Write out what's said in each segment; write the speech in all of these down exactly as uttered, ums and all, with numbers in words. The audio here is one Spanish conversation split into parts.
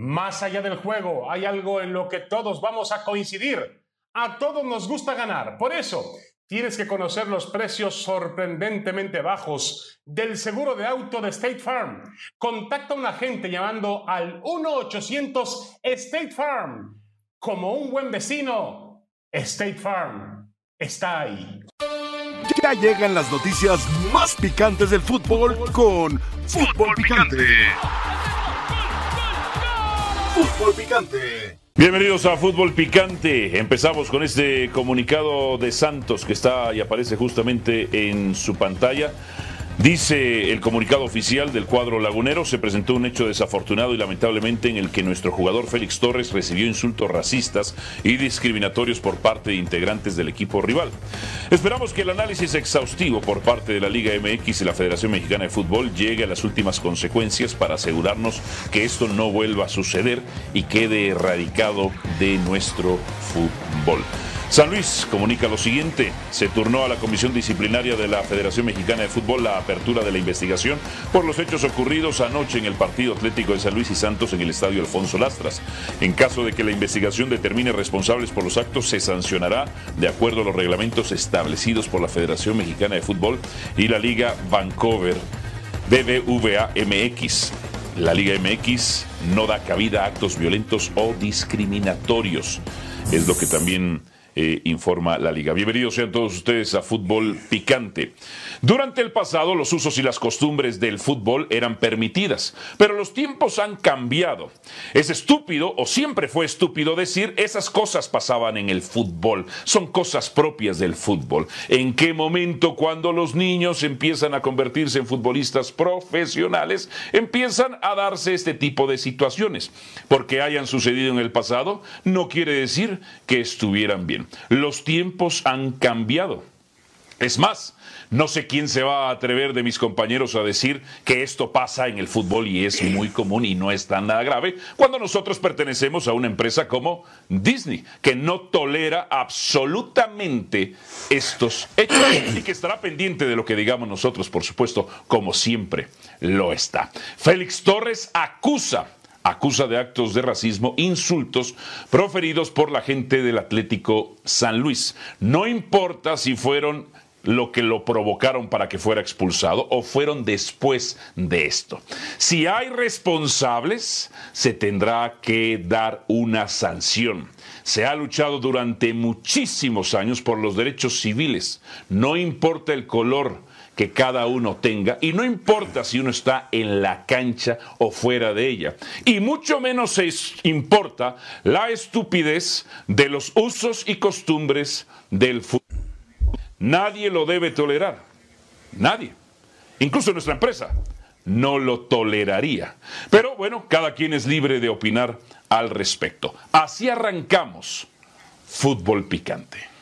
Más allá del juego, hay algo en lo que todos vamos a coincidir. A todos nos gusta ganar. Por eso, tienes que conocer los precios sorprendentemente bajos del seguro de auto de State Farm. Contacta a un agente llamando al uno ochocientos State Farm. Como un buen vecino, State Farm está ahí. Ya llegan las noticias más picantes del fútbol con Fútbol Picante. Fútbol Picante. Bienvenidos a Fútbol Picante. Empezamos con este comunicado de Santos que está y aparece justamente en su pantalla. Dice el comunicado oficial del cuadro lagunero: se presentó un hecho desafortunado y lamentablemente en el que nuestro jugador Félix Torres recibió insultos racistas y discriminatorios por parte de integrantes del equipo rival. Esperamos que el análisis exhaustivo por parte de la Liga M X y la Federación Mexicana de Fútbol llegue a las últimas consecuencias para asegurarnos que esto no vuelva a suceder y quede erradicado de nuestro fútbol. San Luis comunica lo siguiente: se turnó a la Comisión Disciplinaria de la Federación Mexicana de Fútbol la apertura de la investigación por los hechos ocurridos anoche en el partido Atlético de San Luis y Santos en el Estadio Alfonso Lastras. En caso de que la investigación determine responsables por los actos, se sancionará de acuerdo a los reglamentos establecidos por la Federación Mexicana de Fútbol y la Liga Vancouver B B V A M X. La Liga M X no da cabida a actos violentos o discriminatorios. Es lo que también Eh, informa la Liga. Bienvenidos sean todos ustedes a Fútbol Picante. Durante el pasado, los usos y las costumbres del fútbol eran permitidas, pero los tiempos han cambiado. Es estúpido, o siempre fue estúpido, decir esas cosas pasaban en el fútbol. Son cosas propias del fútbol. ¿En qué momento, cuando los niños empiezan a convertirse en futbolistas profesionales, empiezan a darse este tipo de situaciones? Porque hayan sucedido en el pasado, no quiere decir que estuvieran bien. Los tiempos han cambiado. Es más, no sé quién se va a atrever de mis compañeros a decir que esto pasa en el fútbol y es muy común y no es tan nada grave, cuando nosotros pertenecemos a una empresa como Disney, que no tolera absolutamente estos hechos y que estará pendiente de lo que digamos nosotros, por supuesto, como siempre lo está. Félix Torres acusa Acusa de actos de racismo, insultos proferidos por la gente del Atlético San Luis. No importa si fueron lo que lo provocaron para que fuera expulsado o fueron después de esto. Si hay responsables, se tendrá que dar una sanción. Se ha luchado durante muchísimos años por los derechos civiles. No importa el color que cada uno tenga, y no importa si uno está en la cancha o fuera de ella, y mucho menos se importa la estupidez de los usos y costumbres del fútbol. Nadie lo debe tolerar, nadie, incluso nuestra empresa no lo toleraría, pero bueno, cada quien es libre de opinar al respecto. Así arrancamos Fútbol Picante.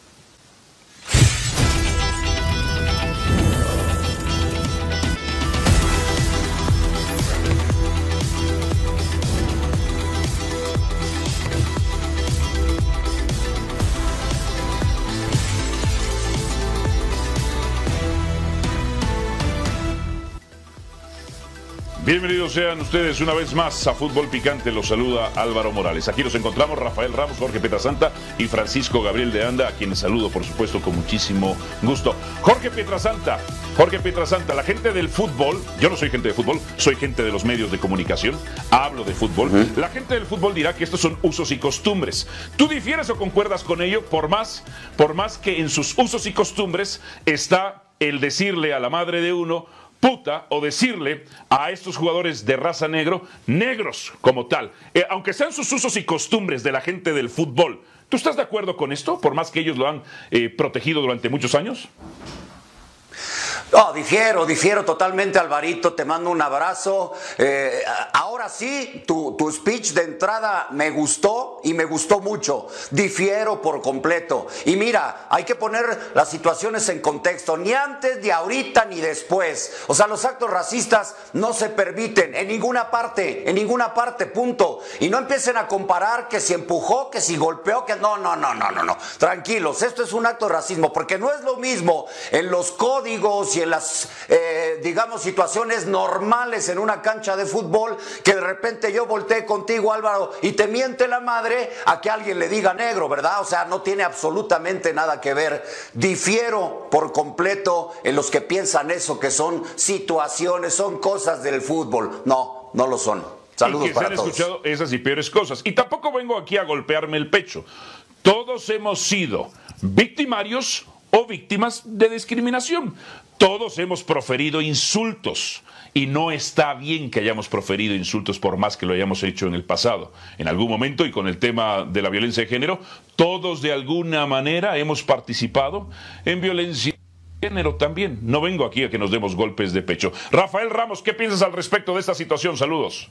Bienvenidos sean ustedes una vez más a Fútbol Picante. Los saluda Álvaro Morales. Aquí nos encontramos Rafael Ramos, Jorge Pietrasanta y Francisco Gabriel de Anda, a quienes saludo por supuesto con muchísimo gusto. Jorge Pietrasanta, Jorge Pietrasanta, la gente del fútbol, yo no soy gente de fútbol, soy gente de los medios de comunicación, hablo de fútbol. Uh-huh. La gente del fútbol dirá que estos son usos y costumbres. ¿Tú difieres o concuerdas con ello? Por más, por más que en sus usos y costumbres está el decirle a la madre de uno puta, o decirle a estos jugadores de raza negro, negros como tal, eh, aunque sean sus usos y costumbres de la gente del fútbol. ¿Tú estás de acuerdo con esto, por más que ellos lo han eh, protegido durante muchos años? No, difiero, difiero totalmente, Alvarito, te mando un abrazo. Eh, ahora sí, tu, tu speech de entrada me gustó y me gustó mucho. Difiero por completo. Y mira, hay que poner las situaciones en contexto, ni antes, ni ahorita, ni después. O sea, los actos racistas no se permiten en ninguna parte, en ninguna parte, punto. Y no empiecen a comparar que si empujó, que si golpeó, que no, no, no, no, no, no. Tranquilos, esto es un acto de racismo, porque no es lo mismo en los códigos y en las, eh, digamos, situaciones normales en una cancha de fútbol, que de repente yo volteé contigo, Álvaro, y te miente la madre, a que alguien le diga negro, ¿verdad? O sea, no tiene absolutamente nada que ver. Difiero por completo en los que piensan eso, que son situaciones, son cosas del fútbol. No, no lo son. Saludos y que para se han todos. escuchado esas y peores cosas. Y tampoco vengo aquí a golpearme el pecho. Todos hemos sido victimarios o víctimas de discriminación. Todos hemos proferido insultos y no está bien que hayamos proferido insultos por más que lo hayamos hecho en el pasado. En algún momento, y con el tema de la violencia de género, todos de alguna manera hemos participado en violencia de género también. No vengo aquí a que nos demos golpes de pecho. Rafael Ramos, ¿qué piensas al respecto de esta situación? Saludos.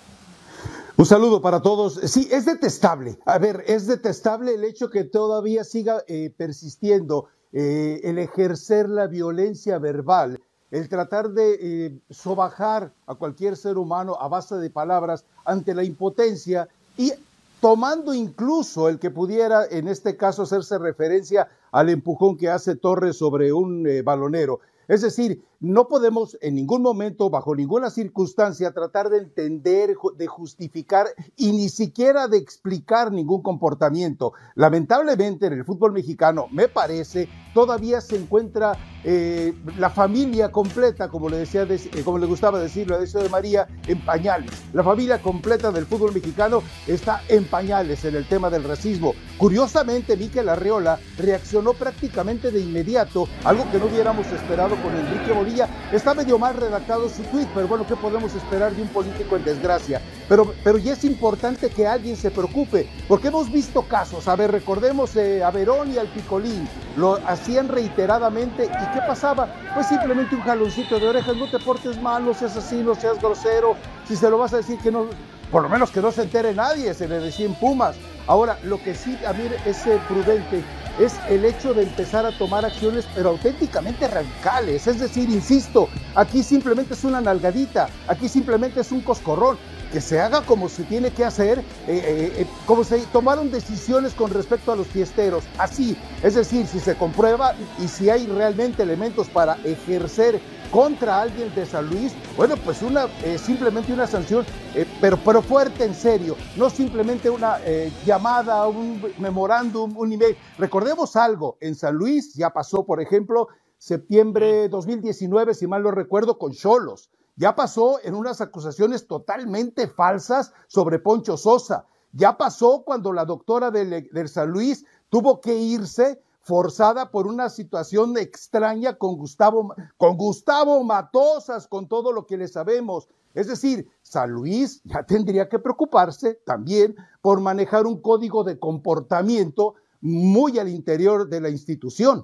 Un saludo para todos. Sí, es detestable. A ver, es detestable el hecho que todavía siga eh, persistiendo eh, el ejercer la violencia verbal, el tratar de eh, sobajar a cualquier ser humano a base de palabras ante la impotencia y tomando incluso el que pudiera, en este caso, hacerse referencia al empujón que hace Torres sobre un eh, balonero. Es decir, no podemos en ningún momento, bajo ninguna circunstancia, tratar de entender, de justificar y ni siquiera de explicar ningún comportamiento. Lamentablemente en el fútbol mexicano, me parece, todavía se encuentra eh, la familia completa, como le decía, como le gustaba decirlo a Decio de María, en pañales. La familia completa del fútbol mexicano está en pañales en el tema del racismo. Curiosamente, Mikel Arriola reaccionó prácticamente de inmediato, algo que no hubiéramos esperado con Enrique Bonilla. Está medio mal redactado su tuit, pero bueno, ¿qué podemos esperar de un político en desgracia? Pero, pero ya es importante que alguien se preocupe, porque hemos visto casos, a ver, recordemos eh, a Verón y al Picolín, lo hacían reiteradamente, ¿y qué pasaba? Pues simplemente un jaloncito de orejas, no te portes mal, no seas así, no seas grosero, si se lo vas a decir que no, por lo menos que no se entere nadie, se le decía en Pumas. Ahora, lo que sí a mí es eh, prudente es el hecho de empezar a tomar acciones, pero auténticamente radicales. Es decir, insisto, aquí simplemente es una nalgadita, aquí simplemente es un coscorrón, que se haga como se tiene que hacer, eh, eh, eh, como se tomaron decisiones con respecto a los fiesteros, así, es decir, si se comprueba y si hay realmente elementos para ejercer contra alguien de San Luis, bueno, pues una eh, simplemente una sanción, eh, pero, pero fuerte, en serio, no simplemente una eh, llamada, un memorándum, un email. Recordemos algo, en San Luis ya pasó, por ejemplo, septiembre dos mil diecinueve, si mal no recuerdo, con Xolos. Ya pasó en unas acusaciones totalmente falsas sobre Poncho Sosa. Ya pasó cuando la doctora del, del San Luis tuvo que irse forzada por una situación extraña con Gustavo, con Gustavo Matosas, con todo lo que le sabemos. Es decir, San Luis ya tendría que preocuparse también por manejar un código de comportamiento muy al interior de la institución.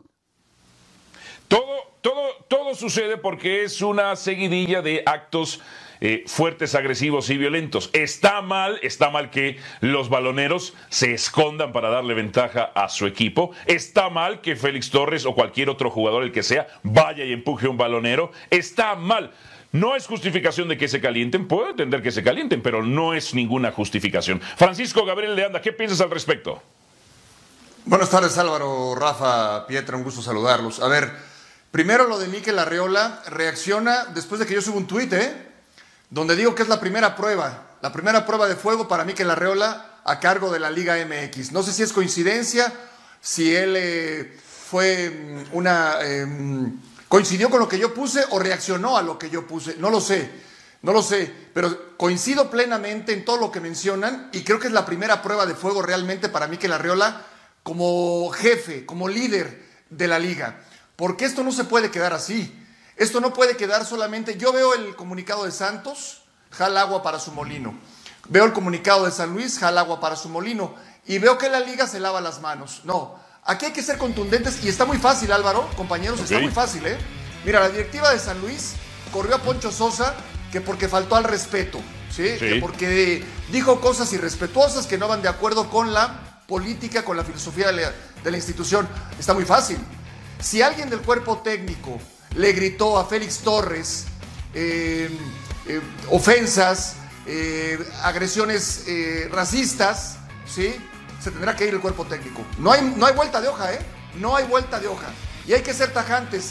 Todo, todo, todo sucede porque es una seguidilla de actos eh, fuertes, agresivos y violentos. Está mal, está mal que los baloneros se escondan para darle ventaja a su equipo. Está mal que Félix Torres o cualquier otro jugador, el que sea, vaya y empuje a un balonero. Está mal. No es justificación de que se calienten. Puedo entender que se calienten, pero no es ninguna justificación. Francisco Gabriel de Anda, ¿qué piensas al respecto? Buenas tardes, Álvaro, Rafa, Pietra, un gusto saludarlos. A ver, primero lo de Mikel Arriola, reacciona después de que yo subo un tuit, ¿eh? donde digo que es la primera prueba, la primera prueba de fuego para Mikel Arriola a cargo de la Liga M X. No sé si es coincidencia, si él eh, fue una... Eh, coincidió con lo que yo puse o reaccionó a lo que yo puse, no lo sé, no lo sé, pero coincido plenamente en todo lo que mencionan y creo que es la primera prueba de fuego realmente para Mikel Arriola como jefe, como líder de la liga, porque esto no se puede quedar así, esto no puede quedar solamente, yo veo el comunicado de Santos, jala agua para su molino, veo el comunicado de San Luis, jala agua para su molino, y veo que la liga se lava las manos. No, aquí hay que ser contundentes y está muy fácil, Álvaro, compañeros, okay. Está muy fácil, ¿eh? Mira, la directiva de San Luis corrió a Poncho Sosa que porque faltó al respeto, ¿sí? Sí. Que porque dijo cosas irrespetuosas que no van de acuerdo con la política, con la filosofía de la, de la institución. Está muy fácil. Si alguien del cuerpo técnico le gritó a Félix Torres eh, eh, ofensas, eh, agresiones eh, racistas, ¿sí? Se tendrá que ir el cuerpo técnico. No hay, no hay vuelta de hoja, ¿eh? No hay vuelta de hoja. Y hay que ser tajantes.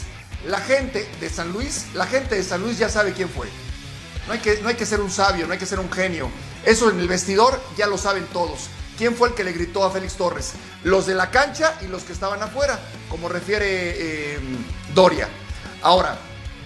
la gente de San Luis, la gente de San Luis ya sabe quién fue. No hay que, no hay que ser un sabio, no hay que ser un genio. Eso en el vestidor ya lo saben todos. ¿Quién fue el que le gritó a Félix Torres? Los de la cancha y los que estaban afuera, como refiere eh, Doria. Ahora,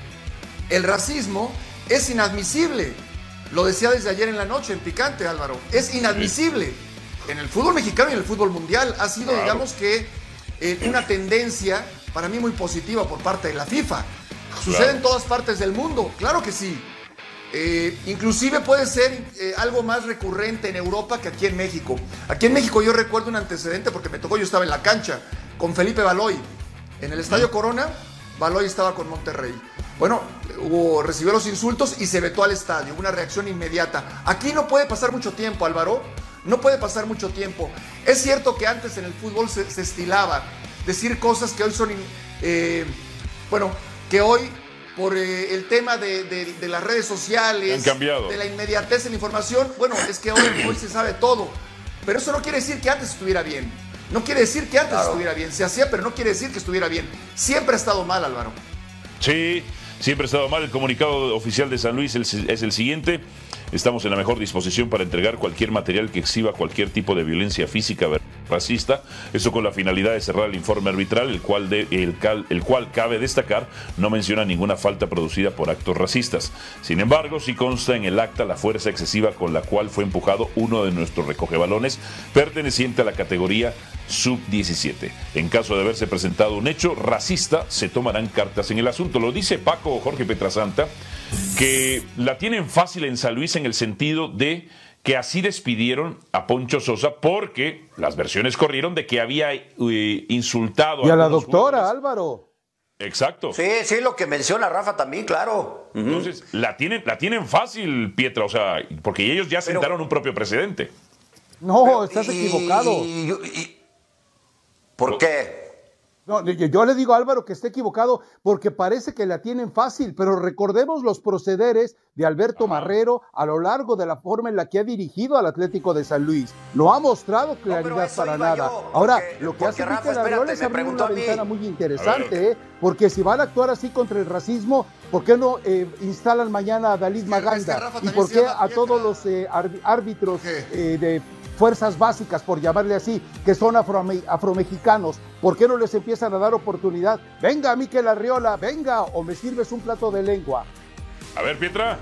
el racismo es inadmisible. Lo decía desde ayer en la noche en Picante, Álvaro. Es inadmisible. En el fútbol mexicano y en el fútbol mundial ha sido, claro, digamos que eh, una tendencia para mí muy positiva por parte de la FIFA. Sucede, claro, en todas partes del mundo, claro que sí. Eh, inclusive puede ser eh, algo más recurrente en Europa que aquí en México. Aquí en México yo recuerdo un antecedente porque me tocó, yo estaba en la cancha con Felipe Baloy. En el Estadio Corona, Baloy estaba con Monterrey. Bueno, hubo, recibió los insultos y se vetó al estadio, una reacción inmediata. Aquí no puede pasar mucho tiempo, Álvaro, no puede pasar mucho tiempo. Es cierto que antes en el fútbol se, se estilaba decir cosas que hoy son, eh, bueno, que hoy por eh, el tema de, de, de las redes sociales, han cambiado, de la inmediatez en la información, bueno, es que hoy, hoy se sabe todo. Pero eso no quiere decir que antes estuviera bien. No quiere decir que antes, claro, estuviera bien. Se hacía, pero no quiere decir que estuviera bien. Siempre ha estado mal, Álvaro. Sí, siempre ha estado mal. El comunicado oficial de San Luis es el siguiente: estamos en la mejor disposición para entregar cualquier material que exhiba cualquier tipo de violencia física racista, eso con la finalidad de cerrar el informe arbitral, el cual, de, el, cal, el cual cabe destacar no menciona ninguna falta producida por actos racistas. Sin embargo, sí consta en el acta la fuerza excesiva con la cual fue empujado uno de nuestros recogebalones perteneciente a la categoría sub diecisiete. En caso de haberse presentado un hecho racista, se tomarán cartas en el asunto. Lo dice Paco Jorge Petrasanta, que la tienen fácil en San Luis en el sentido de que así despidieron a Poncho Sosa porque las versiones corrieron de que había eh, insultado y a, a la doctora, jugadores. Álvaro. Exacto. Sí, sí, lo que menciona Rafa también, claro. Entonces, uh-huh. la tienen, la tienen fácil, Pietra, o sea, porque ellos ya Pero, sentaron un propio precedente. No, Pero, estás y, equivocado. Y, y, ¿Por qué? No, yo le digo a Álvaro que está equivocado porque parece que la tienen fácil, pero recordemos los procederes de Alberto Ajá. Marrero a lo largo de la forma en la que ha dirigido al Atlético de San Luis. No ha mostrado claridad no, para nada. Yo, Ahora, porque, lo que hace Mikel Arriola es abrir una ventana muy interesante, ¿eh? Porque si van a actuar así contra el racismo, ¿por qué no eh, instalan mañana a Dalit Maganda? ¿Y por qué a todos los eh, árbitros eh, de fuerzas básicas, por llamarle así, que son afrome- afromexicanos, ¿por qué no les empiezan a dar oportunidad? Venga, Mikel Arriola, venga, o me sirves un plato de lengua. A ver, Pietra.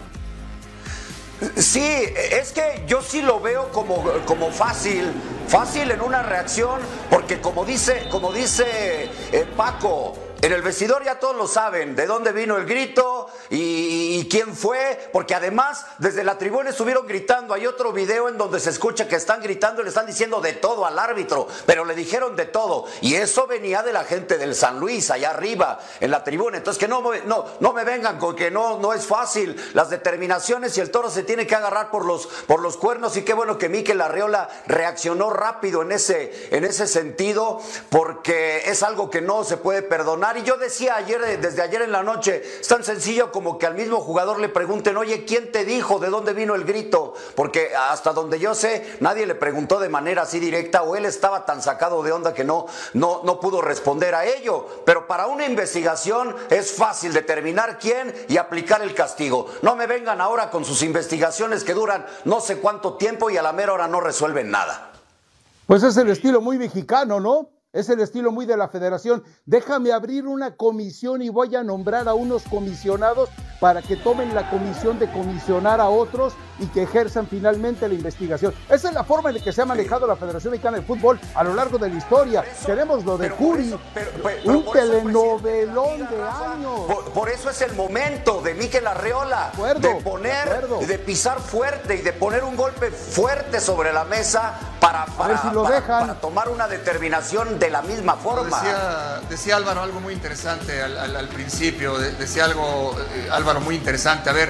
Sí, es que yo sí lo veo como, como fácil, fácil en una reacción, porque como dice, como dice eh, Paco, en el vestidor ya todos lo saben, de dónde vino el grito y, y quién fue, porque además desde la tribuna estuvieron gritando. Hay otro video en donde se escucha que están gritando y le están diciendo de todo al árbitro, pero le dijeron de todo, y eso venía de la gente del San Luis, allá arriba, en la tribuna. Entonces que no, no, no me vengan con que no, no es fácil, las determinaciones, y el toro se tiene que agarrar por los, por los cuernos, y qué bueno que Mikel Arriola reaccionó rápido en ese, en ese sentido, porque es algo que no se puede perdonar. Y yo decía ayer, desde ayer en la noche, es tan sencillo como que al mismo jugador le pregunten, oye, ¿quién te dijo de dónde vino el grito? Porque hasta donde yo sé, nadie le preguntó de manera así directa, o él estaba tan sacado de onda que no, no, no pudo responder a ello. Pero para una investigación es fácil determinar quién y aplicar el castigo. No me vengan ahora con sus investigaciones que duran no sé cuánto tiempo y a la mera hora no resuelven nada. Pues es el estilo muy mexicano, ¿no? Es el estilo muy de la federación. Déjame abrir una comisión y voy a nombrar a unos comisionados para que tomen la comisión de comisionar a otros y que ejerzan finalmente la investigación. Esa es la forma en la que se ha manejado la Federación Mexicana de Fútbol a lo largo de la historia. Eso, Tenemos lo de Curi, un telenovelón eso, de años. Por, por eso es el momento de Mikel Arriola, de, acuerdo, de poner, de, de pisar fuerte y de poner un golpe fuerte sobre la mesa para, para, si lo para, dejan. para tomar una determinación de la misma forma. Decía, decía Álvaro algo muy interesante al, al, al principio, de, decía algo eh, Álvaro muy interesante. A ver,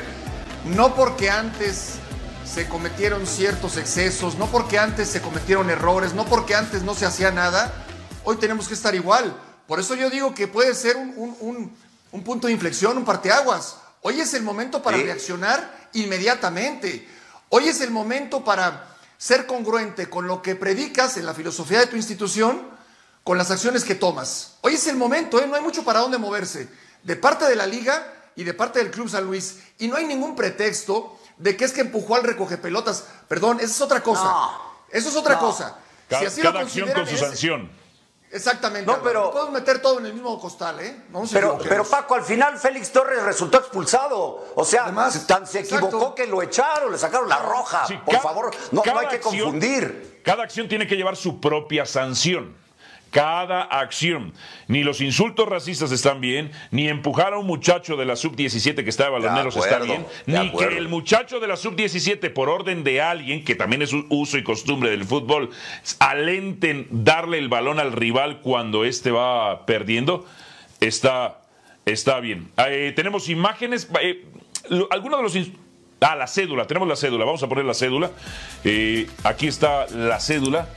no porque antes se cometieron ciertos excesos, no porque antes se cometieron errores, no porque antes no se hacía nada, hoy tenemos que estar igual. Por eso yo digo que puede ser un, un, un, un punto de inflexión, un parteaguas. Hoy es el momento para ¿Sí? reaccionar inmediatamente. Hoy es el momento para ser congruente con lo que predicas en la filosofía de tu institución, con las acciones que tomas. Hoy es el momento, ¿eh? No hay mucho para dónde moverse. de parte de la Liga y de parte del Club San Luis. Y no hay ningún pretexto de que es que empujó al recogepelotas. Perdón, esa es otra cosa. No. Eso es otra No. cosa. Cada, Si así cada lo acción con su consideran, es- sanción. Exactamente. No, Álvaro. pero- No podemos meter todo en el mismo costal, ¿eh? No nos Pero, equivoquemos. pero Paco, al final Félix Torres resultó expulsado. O sea, Además, tan se equivocó exacto. que lo echaron, le sacaron la roja. Sí, Por ca- favor, no, no cada hay que acción- confundir. Cada acción tiene que llevar su propia sanción. Cada acción. Ni los insultos racistas están bien, ni empujar a un muchacho de la sub diecisiete que está de baloneros De está acuerdo, bien, de ni acuerdo. que el muchacho de la sub diecisiete, por orden de alguien, que también es un uso y costumbre del fútbol, alenten darle el balón al rival cuando éste va perdiendo, está, está bien. Eh, tenemos imágenes, eh, lo- algunos de los... ins- Ah, la cédula, tenemos la cédula, vamos a poner la cédula. Eh, aquí está la cédula.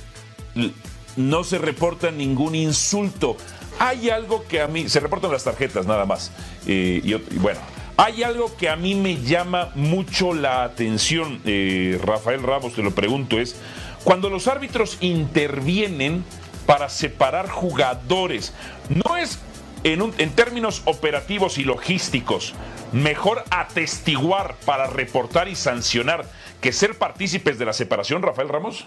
No se reporta ningún insulto. Hay algo que a mí, se reportan las tarjetas nada más. Eh, y, y bueno, hay algo que a mí me llama mucho la atención, eh, Rafael Ramos, te lo pregunto, es cuando los árbitros intervienen para separar jugadores, ¿no es en, un, en términos operativos y logísticos mejor atestiguar para reportar y sancionar que ser partícipes de la separación, Rafael Ramos?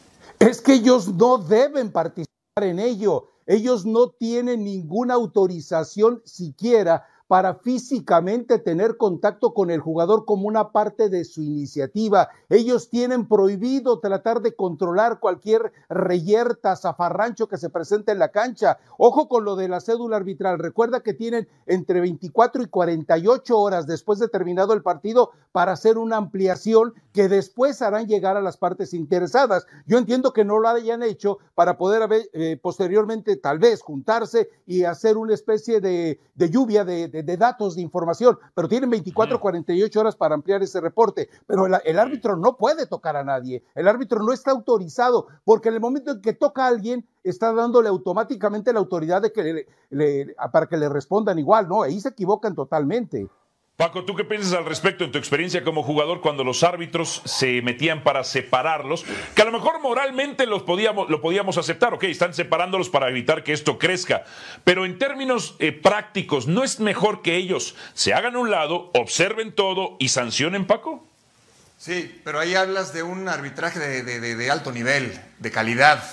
Es que ellos no deben participar en ello. Ellos no tienen ninguna autorización siquiera para físicamente tener contacto con el jugador como una parte de su iniciativa. Ellos tienen prohibido tratar de controlar cualquier reyerta, zafarrancho que se presente en la cancha. Ojo con lo de la cédula arbitral. Recuerda que tienen entre veinticuatro y cuarenta y ocho horas después de terminado el partido para hacer una ampliación que después harán llegar a las partes interesadas. Yo entiendo que no lo hayan hecho para poder haber, eh, posteriormente tal vez juntarse y hacer una especie de, de lluvia de, de de datos, de información, pero tienen veinticuatro, cuarenta y ocho horas para ampliar ese reporte, pero el, el árbitro no puede tocar a nadie, el árbitro no está autorizado, porque en el momento en que toca a alguien, está dándole automáticamente la autoridad de que le, le, para que le respondan igual, ¿no? Ahí se equivocan totalmente. Paco, ¿tú qué piensas al respecto en tu experiencia como jugador cuando los árbitros se metían para separarlos? Que a lo mejor moralmente los podíamos, lo podíamos aceptar, ok, están separándolos para evitar que esto crezca, pero en términos eh, prácticos, ¿no es mejor que ellos se hagan a un lado, observen todo y sancionen, Paco? Sí, pero ahí hablas de un arbitraje de, de, de, de alto nivel, de calidad.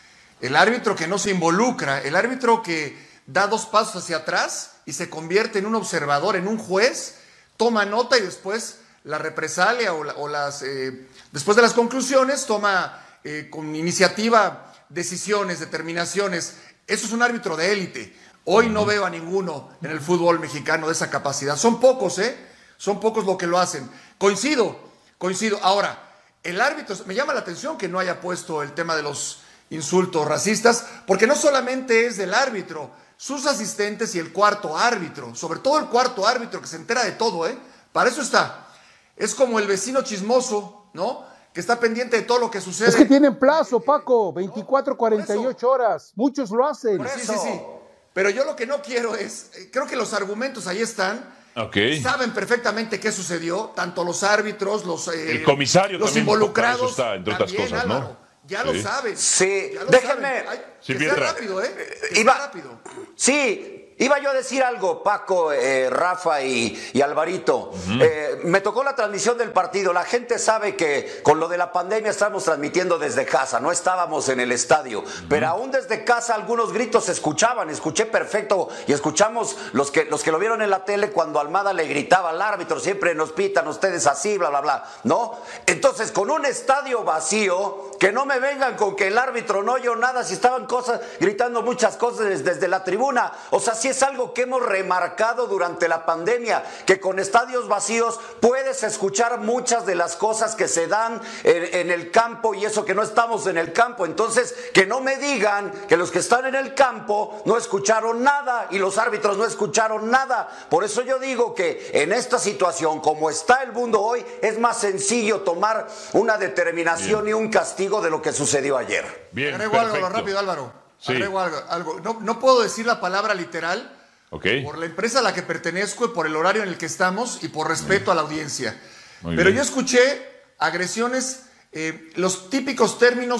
El árbitro que no se involucra, el árbitro que da dos pasos hacia atrás y se convierte en un observador, en un juez, toma nota y después la represalia o, la, o las eh, después de las conclusiones toma eh, con iniciativa decisiones, determinaciones. Eso es un árbitro de élite. Hoy no veo a ninguno en el fútbol mexicano de esa capacidad. Son pocos, ¿eh? Son pocos los que lo hacen. Coincido, coincido. Ahora, el árbitro, me llama la atención que no haya puesto el tema de los insultos racistas, porque no solamente es del árbitro, sus asistentes y el cuarto árbitro, sobre todo el cuarto árbitro que se entera de todo, ¿eh? Para eso está. Es como el vecino chismoso, ¿no? Que está pendiente de todo lo que sucede. Es que tienen plazo, Paco, veinticuatro, cuarenta y ocho horas. Muchos lo hacen. Sí, sí, sí. Pero yo lo que no quiero es, creo que los argumentos ahí están. Okay. Saben perfectamente qué sucedió, tanto los árbitros, los, eh, el comisario los también, involucrados. para eso está, entre otras también, cosas, ¿no? Álvaro, ya Sí. lo saben. Sí, ya lo déjenme. saben. Ay, Sí, que sea Pietra. rápido, ¿eh? Que Iba- sea rápido. Sí, iba yo a decir algo, Paco, eh, Rafa y, y Alvarito. Eh, me tocó la transmisión del partido. La gente sabe que con lo de la pandemia estamos transmitiendo desde casa, no estábamos en el estadio. Pero aún desde casa algunos gritos se escuchaban. Escuché perfecto y escuchamos los que, los que lo vieron en la tele cuando Almada le gritaba al árbitro, siempre nos pitan ustedes así, bla, bla, bla, ¿no? Entonces, con un estadio vacío, que no me vengan con que el árbitro no oyó nada, si estaban cosas, gritando muchas cosas desde, desde la tribuna. O sea, sí es algo que hemos remarcado durante la pandemia, que con estadios vacíos puedes escuchar muchas de las cosas que se dan en, en el campo, y eso que no estamos en el campo. Entonces, que no me digan que los que están en el campo no escucharon nada y los árbitros no escucharon nada. Por eso yo digo que en esta situación, como está el mundo hoy, es más sencillo tomar una determinación Bien. y un castigo de lo que sucedió ayer. Bien, Agrego perfecto. algo rápido, Álvaro. Sí. Agrego algo. algo. No, no puedo decir la palabra literal Ok. por la empresa a la que pertenezco y por el horario en el que estamos y por respeto a la audiencia. Muy Pero bien. yo escuché agresiones, eh, los típicos términos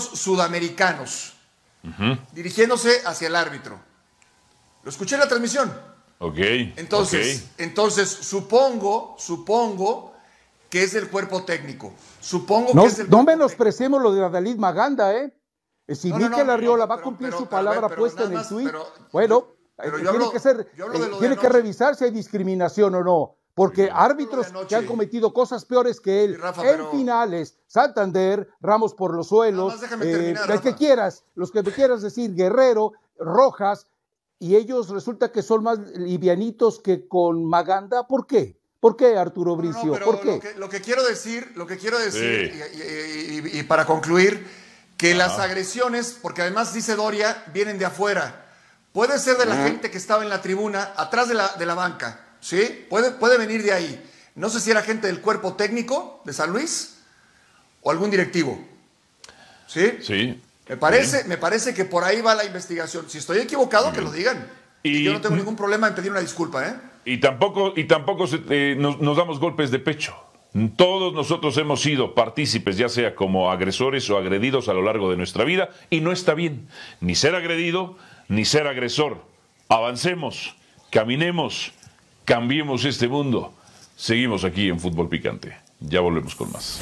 sudamericanos, dirigiéndose hacia el árbitro. Lo escuché en la transmisión. Ok. Entonces, okay. entonces supongo, supongo que es el cuerpo técnico. Supongo no, que es el no menospreciemos lo de Adalid Maganda, ¿eh? Si no, Mikel no, no, Arriola no, va a pero, cumplir pero, su pero, palabra pero, puesta en el más, tuit, pero, bueno, pero eh, yo tiene hablo, que ser, yo hablo de eh, lo de tiene que anoche. revisar si hay discriminación o no, porque árbitros que han cometido cosas peores que él Sí, Rafa, en pero... finales, Santander, Ramos por los suelos, déjame eh, terminar, el que Rafa. quieras, los que me quieras decir, Guerrero, Rojas, y ellos resulta que son más livianitos que con Maganda. ¿Por qué? ¿Por qué, Arturo Bricio? No, no, pero ¿Por qué? Lo que, lo que quiero decir, lo que quiero decir, sí. y, y, y, y para concluir, que Ajá. las agresiones, porque además dice Doria, vienen de afuera. Puede ser de la Ajá. gente que estaba en la tribuna, atrás de la, de la banca, ¿sí? Puede, puede venir de ahí. No sé si era gente del cuerpo técnico de San Luis o algún directivo. ¿Sí? Sí. Me parece, sí. me parece que por ahí va la investigación. Si estoy equivocado, que lo digan. Y, y yo no tengo ningún problema en pedir una disculpa, ¿eh? Y tampoco, y tampoco eh, nos, nos damos golpes de pecho. Todos nosotros hemos sido partícipes, ya sea como agresores o agredidos a lo largo de nuestra vida, y no está bien ni ser agredido ni ser agresor. Avancemos, caminemos, cambiemos este mundo. Seguimos aquí en Fútbol Picante. Ya volvemos con más.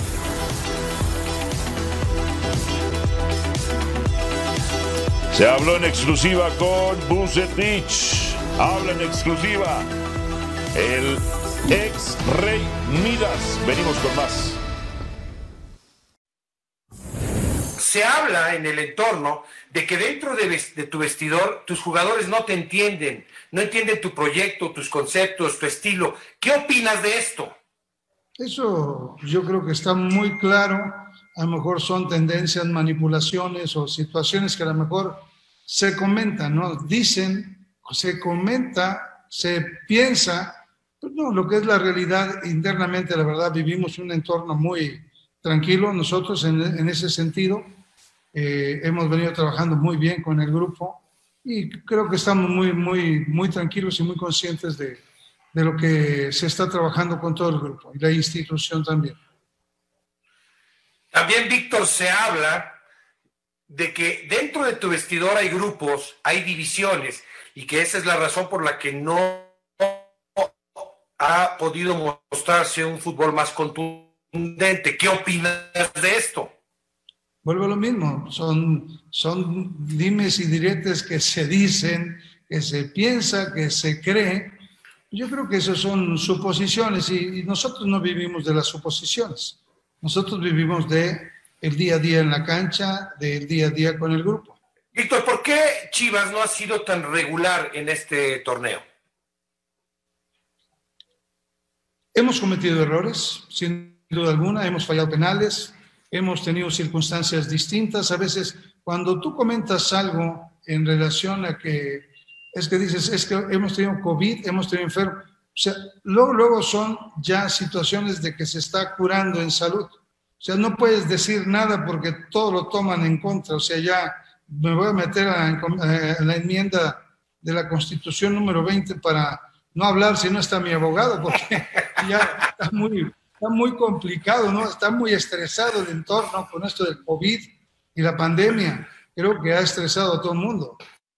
Se habló en exclusiva con Vucetich. Habla en exclusiva el ex Rey Midas. Venimos con más. Se habla en el entorno de que dentro de, de tu vestidor tus jugadores no te entienden, no entienden tu proyecto, tus conceptos, tu estilo. ¿Qué opinas de esto? Eso yo creo que está muy claro. A lo mejor son tendencias, manipulaciones o situaciones que a lo mejor se comentan, ¿no? Dicen, se comenta, se piensa, pero no, lo que es la realidad internamente, la verdad, vivimos un entorno muy tranquilo. Nosotros en, en ese sentido eh, hemos venido trabajando muy bien con el grupo y creo que estamos muy, muy, muy tranquilos y muy conscientes de, de lo que se está trabajando con todo el grupo y la institución también. También, Víctor, se habla de que dentro de tu vestidor hay grupos, hay divisiones, y que esa es la razón por la que no ha podido mostrarse un fútbol más contundente. ¿Qué opinas de esto? Vuelvo a lo mismo, son, son dimes y diretes que se dicen, que se piensa, que se cree. Yo creo que esas son suposiciones y, y nosotros no vivimos de las suposiciones. Nosotros vivimos de el día a día en la cancha, del día a día con el grupo. Víctor, ¿por qué Chivas no ha sido tan regular en este torneo? Hemos cometido errores, sin duda alguna, hemos fallado penales, hemos tenido circunstancias distintas. A veces, cuando tú comentas algo en relación a que, es que dices, es que hemos tenido COVID, hemos tenido enfermo, o sea, luego, luego son ya situaciones de que se está curando en salud. O sea, no puedes decir nada porque todo lo toman en contra. O sea, ya me voy a meter a, a la enmienda de la Constitución número veinte para no hablar si no está mi abogado, porque ya está muy, está muy complicado, ¿no? Está muy estresado el entorno con esto del COVID y la pandemia. Creo que ha estresado a todo el mundo.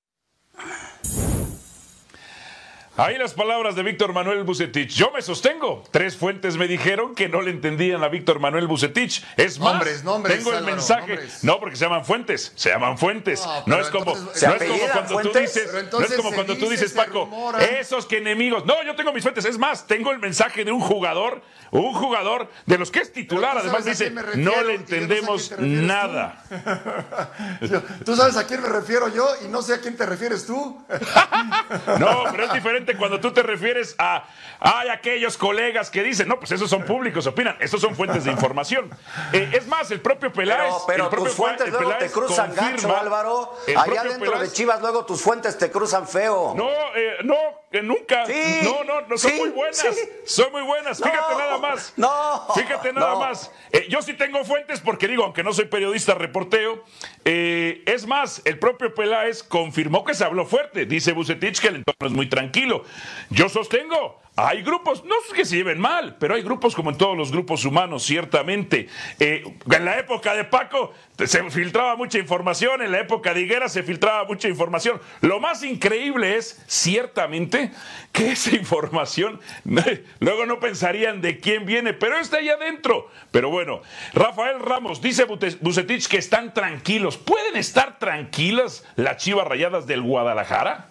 Ahí las palabras de Víctor Manuel Vucetich. Yo me sostengo. Tres fuentes me dijeron que no le entendían a Víctor Manuel Vucetich. Es más, nombres, nombres, tengo el Álvaro, mensaje. Nombres. No, porque se llaman fuentes. Se llaman fuentes. No, no es como, entonces, no es como cuando tú dices, no es como cuando tú dices, Paco, rumora. esos que enemigos. No, yo tengo mis fuentes. Es más, tengo el mensaje de un jugador, un jugador de los que es titular. Además dice, no le entendemos no nada. Tú. Tú sabes a quién me refiero yo y no sé a quién te refieres tú. No, pero es diferente cuando tú te refieres a hay aquellos colegas que dicen, no, pues esos son públicos, opinan, estos son fuentes de información. Eh, es más, el propio Peláez. Pero, pero el propio tus fuentes Juan, luego te cruzan confirma, gacho, Álvaro. el Allá dentro Peláez, de Chivas luego tus fuentes te cruzan feo. No, eh, no, eh, nunca. Sí, no, no, no, son sí, muy buenas. sí. Son muy buenas. No, Fíjate nada más. No. Fíjate nada no. más. Eh, yo sí tengo fuentes porque digo, aunque no soy periodista, reporteo. Eh, es más, el propio Peláez confirmó que se habló fuerte. Dice Vucetich que el entorno es muy tranquilo. Yo sostengo. Hay grupos, no es que se lleven mal, pero hay grupos como en todos los grupos humanos, ciertamente. Eh, en la época de Paco se filtraba mucha información, en la época de Higuera se filtraba mucha información. Lo más increíble es, ciertamente, que esa información, luego no pensarían de quién viene, pero está ahí adentro. Pero bueno, Rafael Ramos, dice Vucetich que están tranquilos. ¿Pueden estar tranquilas las Chivas Rayadas del Guadalajara?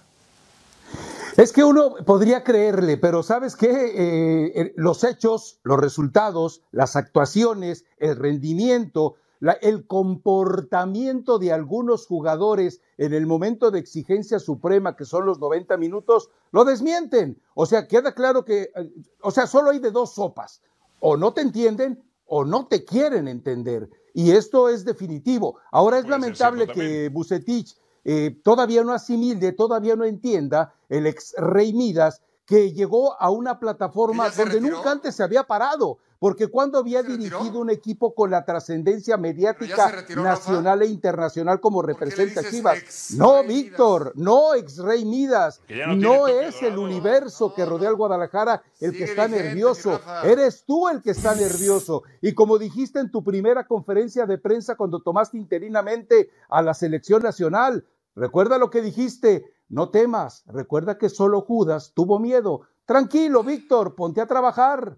Es que uno podría creerle, pero ¿sabes qué? Eh, los hechos, los resultados, las actuaciones, el rendimiento, la, el comportamiento de algunos jugadores en el momento de exigencia suprema, que son los noventa minutos, lo desmienten. O sea, queda claro que, o sea, solo hay de dos sopas. O no te entienden o no te quieren entender. Y esto es definitivo. Ahora es lamentable que Vucetich Eh, todavía no asimile, todavía no entienda el ex Rey Midas, que llegó a una plataforma donde retiró? nunca antes se había parado, porque cuando había dirigido retiró? un equipo con la trascendencia mediática retiró, nacional Rafa? e internacional como representa Chivas. No, Víctor, no ex Rey Midas, no, no es el universo no, que rodea al Guadalajara el Sigue que está vigente, nervioso, eres tú el que está nervioso. Y como dijiste en tu primera conferencia de prensa cuando tomaste interinamente a la selección nacional, recuerda lo que dijiste, no temas, recuerda que solo Judas tuvo miedo. Tranquilo, Víctor, ponte a trabajar.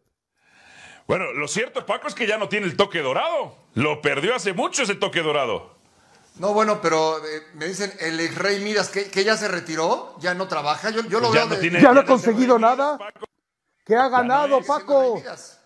Bueno, lo cierto, Paco, es que ya no tiene el toque dorado. Lo perdió hace mucho ese toque dorado. No, bueno, pero eh, me dicen, el ex Rey Midas, que, que ya se retiró, ya no trabaja. Yo, yo lo ya veo no de... tiene, ¿Ya no ya ha conseguido nada? Paco. ¿Qué ha ganado, no es, Paco?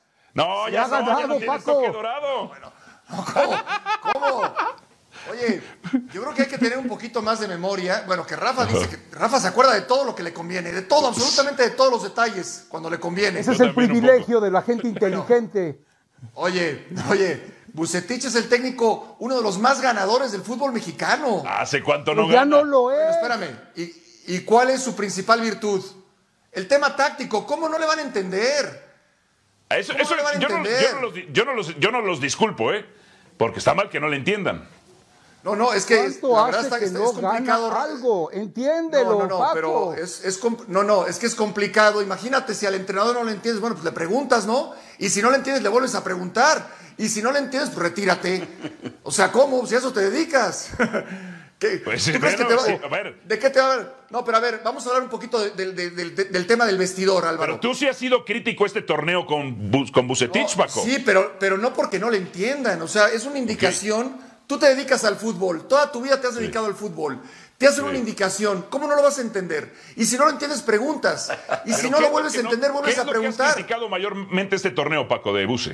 No, ya, ha ganado, no, ya no tiene Paco. el toque dorado. Bueno, ¿cómo? ¿Cómo? Oye, yo creo que hay que tener un poquito más de memoria. Bueno, que Rafa dice que Rafa se acuerda de todo lo que le conviene, de todo, absolutamente de todos los detalles cuando le conviene. Ese es el privilegio de la gente inteligente. Bueno, oye, oye, Vucetich es el técnico, uno de los más ganadores del fútbol mexicano. ¿Hace cuánto no pues ya gana? no lo es. Bueno, espérame, ¿Y, ¿y cuál es su principal virtud? El tema táctico, ¿cómo no le van a entender? Eso, eso no yo, no, yo, no los, yo, no los, yo no los disculpo, ¿eh? Porque está mal que no le entiendan. No, no, es que ¿Cuánto la hace verdad está, que es, no es complicado. Gana algo? Entiéndelo, no, no, no, Paco. pero es, es no, no, es que es complicado. Imagínate si al entrenador no le entiendes, bueno, pues le preguntas, ¿no? Y si no le entiendes, le vuelves a preguntar. Y si no le entiendes, pues retírate. O sea, ¿cómo? Si a eso te dedicas. ¿Qué, pues, ¿tú bueno, crees que te va, sí, a ver. ¿De qué te va a ver? No, pero a ver, vamos a hablar un poquito de, de, de, de, del tema del vestidor, Álvaro. Pero tú sí has sido crítico este torneo con, con Vucetich, no, Paco. Sí, pero, pero no porque no le entiendan. O sea, es una indicación. Okay. Tú te dedicas al fútbol, toda tu vida te has dedicado sí. al fútbol. Te hacen sí. una indicación, ¿cómo no lo vas a entender? Y si no lo entiendes, preguntas. Y si no lo vuelves a entender, vuelves a preguntar. ¿Qué es lo que has criticado mayormente este torneo, Paco, de Buce?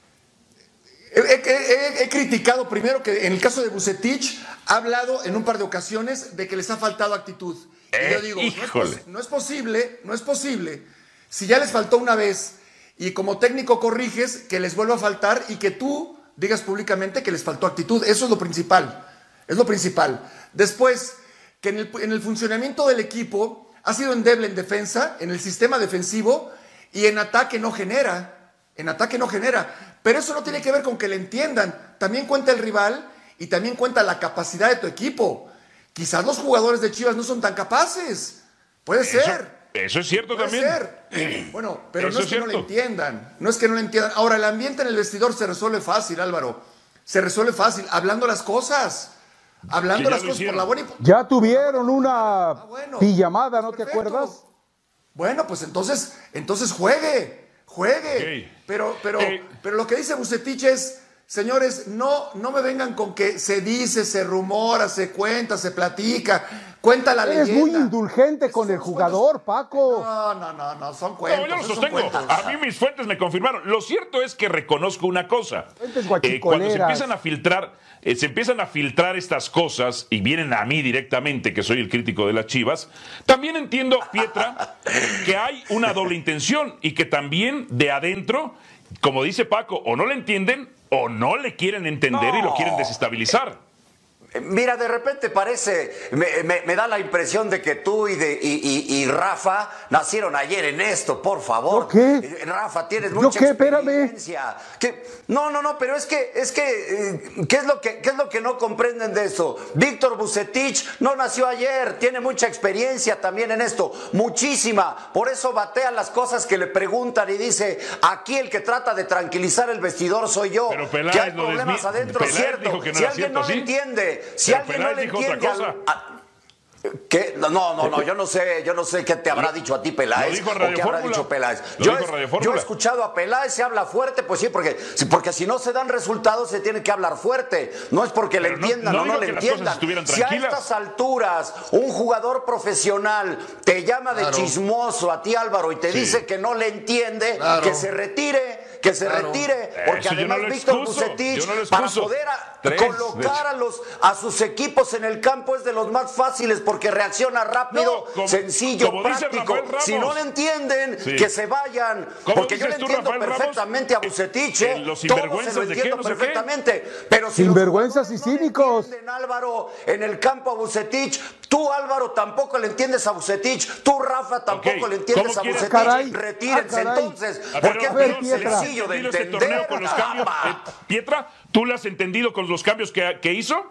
He, he, he, he criticado primero que en el caso de Vucetich ha hablado en un par de ocasiones de que les ha faltado actitud. Eh, y yo digo, híjole. no es, no es posible, no es posible, si ya les faltó una vez y como técnico corriges, que les vuelva a faltar y que tú digas públicamente que les faltó actitud. Eso es lo principal, es lo principal. Después, que en el, en el funcionamiento del equipo ha sido endeble en defensa, en el sistema defensivo, y en ataque no genera, en ataque no genera. Pero eso no tiene que ver con que le entiendan. También cuenta el rival y también cuenta la capacidad de tu equipo. Quizás los jugadores de Chivas no son tan capaces. Puede eso, ser. Eso es cierto Puede también. Ser. Bueno, pero eso no es, es que no le entiendan. No es que no le entiendan. Ahora, el ambiente en el vestidor se resuelve fácil, Álvaro. Se resuelve fácil, hablando las cosas. Hablando las cosas por la buena y por... Ya tuvieron una ah, bueno, pijamada, ¿no te acuerdas? Bueno, pues entonces, entonces juegue, juegue. Okay. Pero, pero, okay. pero lo que dice Vucetich es, señores, no, no me vengan con que se dice, se rumora, se cuenta, se platica, cuenta la Eres leyenda. Es muy indulgente con el jugador, cuentos. Paco. No, no, no, no, son cuentos. No, yo lo sostengo. A mí mis fuentes me confirmaron. Lo cierto es que reconozco una cosa. Eh, cuando se empiezan a filtrar, eh, se empiezan a filtrar estas cosas y vienen a mí directamente, que soy el crítico de las Chivas, también entiendo, Pietra, que hay una doble intención y que también de adentro, como dice Paco, o no le entienden o no le quieren entender no. y lo quieren desestabilizar. Mira, de repente parece, me, me, me da la impresión de que tú y, de, y, y, y Rafa nacieron ayer en esto, por favor. ¿Qué? Rafa, tienes mucha qué? experiencia. ¿Qué? No, no, no, pero es que, es que, eh, ¿qué es lo que, qué es lo que no comprenden de eso? Víctor Vucetich no nació ayer, tiene mucha experiencia también en esto, muchísima. Por eso batea las cosas que le preguntan y dice, aquí el que trata de tranquilizar el vestidor soy yo. Pero Peláez que hay lo problemas desmi- adentro, Peláez cierto. dijo que no si era alguien cierto, no ¿sí? lo entiende, si Pero alguien Peláez no le dijo otra entiende... cosa. A, ¿Qué? No, no, no, yo no sé, yo no sé qué te habrá dicho a ti Peláez Lo dijo o Radio qué habrá Fórmula. dicho Peláez. Lo Yo, dijo es- Radio yo Fórmula. he escuchado a Peláez, se habla fuerte, pues sí, porque, sí, porque si no se dan resultados se tiene que hablar fuerte. No es porque Pero le no- entiendan no o no digo le que las cosas entiendan. estuvieran Si a tranquilas. estas alturas un jugador profesional te llama de Claro. chismoso a ti Álvaro y te Sí. dice que no le entiende, Claro. que se retire, que se Claro. retire, porque Eso yo además no lo Víctor excuso, Vucetich yo no lo para excuso. poder a- Tres, de colocar hecho. a los a sus equipos en el campo es de los más fáciles porque reacciona rápido, No, como- sencillo, como dice práctico. Rafael Ramos. Si no le entienden, Sí. que se vayan. ¿Cómo Porque yo le dices tú, entiendo Rafael Ramos? perfectamente a Vucetich, Eh, ¿eh? los Todo se sinvergüenzas lo de qué, entiendo no sé qué. perfectamente. Pero si Sinvergüenzas los y jugadores cínicos. No le entienden, Álvaro, en el campo a Vucetich. Tú, Álvaro, tampoco le entiendes a Vucetich. Tú, Rafa, tampoco Ok, le entiendes ¿cómo a quieres- Vucetich. Caray, Retírense ah, caray. entonces. A ver, Porque es a ver, bien Pietra. sencillo de ¿Entendido este entender. torneo con los cambios? caramba. Eh, Pietra, ¿tú lo has entendido con los cambios que, que hizo?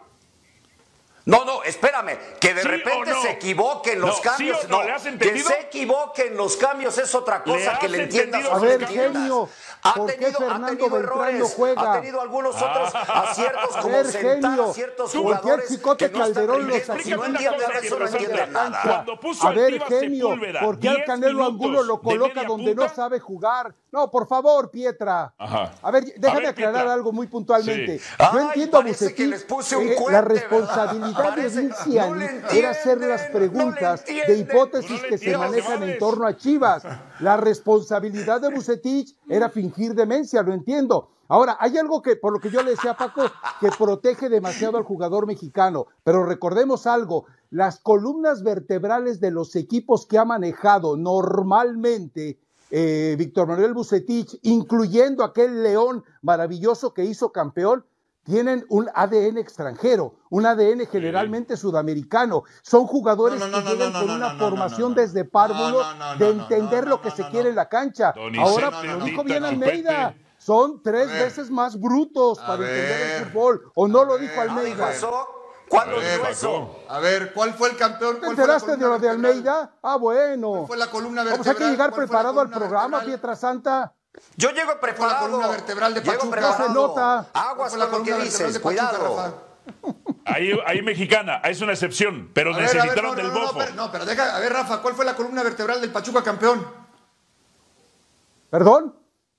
No, no, espérame, que de ¿Sí repente o no? se equivoque en los No, ¿sí cambios. o no? ¿Le has entendido? Que se equivoque en los cambios es otra ¿Le cosa, has que le entiendas entendido o A no ver, le entiendas. genio, Ha ¿por qué tenido, ha Fernando tenido Beltrán no errores, juega? ha tenido algunos otros aciertos A como ver, sentar genio, a ciertos ¿por qué el jugadores Chicote que no están Calderón los rindiendo. Si no Explícame una entienden cosa, eso, no Pietra entienden Santa. nada. Cuando puso A al ver, Tiva genio, Sepúlveda, ¿por qué al diez Canelo minutos Angulo lo de coloca media donde no punta? sabe jugar? No, por favor, Pietra. Ajá. A ver, déjame A ver, aclarar Pietra. algo muy puntualmente. Sí. Yo Ay, entiendo a parece que Vucetich, les puse un eh, cohete, la ¿verdad? responsabilidad Parece- de Vinci no le Ali era hacer entienden, las preguntas no le de entienden. hipótesis No le que se entiendes, manejan en Valdés. torno a Chivas. La responsabilidad de Vucetich era fingir demencia, lo entiendo. Ahora, hay algo que, por lo que yo le decía a Paco, que protege demasiado al jugador mexicano, pero recordemos algo, las columnas vertebrales de los equipos que ha manejado normalmente eh, Víctor Manuel Vucetich, incluyendo aquel León maravilloso que hizo campeón, tienen un A D N extranjero, un A D N generalmente sudamericano. Son jugadores No, no, no, que llegan no, no, con no, una no, formación no, no, no. desde párvulo No, no, no, de no, entender no, lo no, que no, se no. quiere en la cancha. Donizetti, Ahora, no, lo no, dijo no, bien no, Almeida, Chupete. son tres A ver. veces más brutos A para entender ver. el fútbol. ¿O no lo dijo ver, ¿No dijo Almeida? eso? ¿Cuándo A ver, dijo Paco. eso? A ver, ¿cuál fue el campeón? ¿Te ¿Cuál fue la enteraste de columna lo de vertebral? Almeida? Ah, bueno. ¿Cuál fue la columna Vamos, hay vertebral? que llegar ¿Cuál fue la preparado al columna programa, vertebral? Pietra Santa. Yo llego preparado. columna vertebral de Llego Pachuca. preparado. Se nota. Aguas ¿Cuál fue la con lo que columna vertebral dices, de Pachuca, cuidado. Rafa? Ahí, ahí mexicana, es una excepción, pero A ver, a ver, necesitaron no, del no, no, bofo. pero, no, pero deja, a ver, Rafa, ¿cuál fue la columna vertebral del Pachuca campeón? ¿Perdón?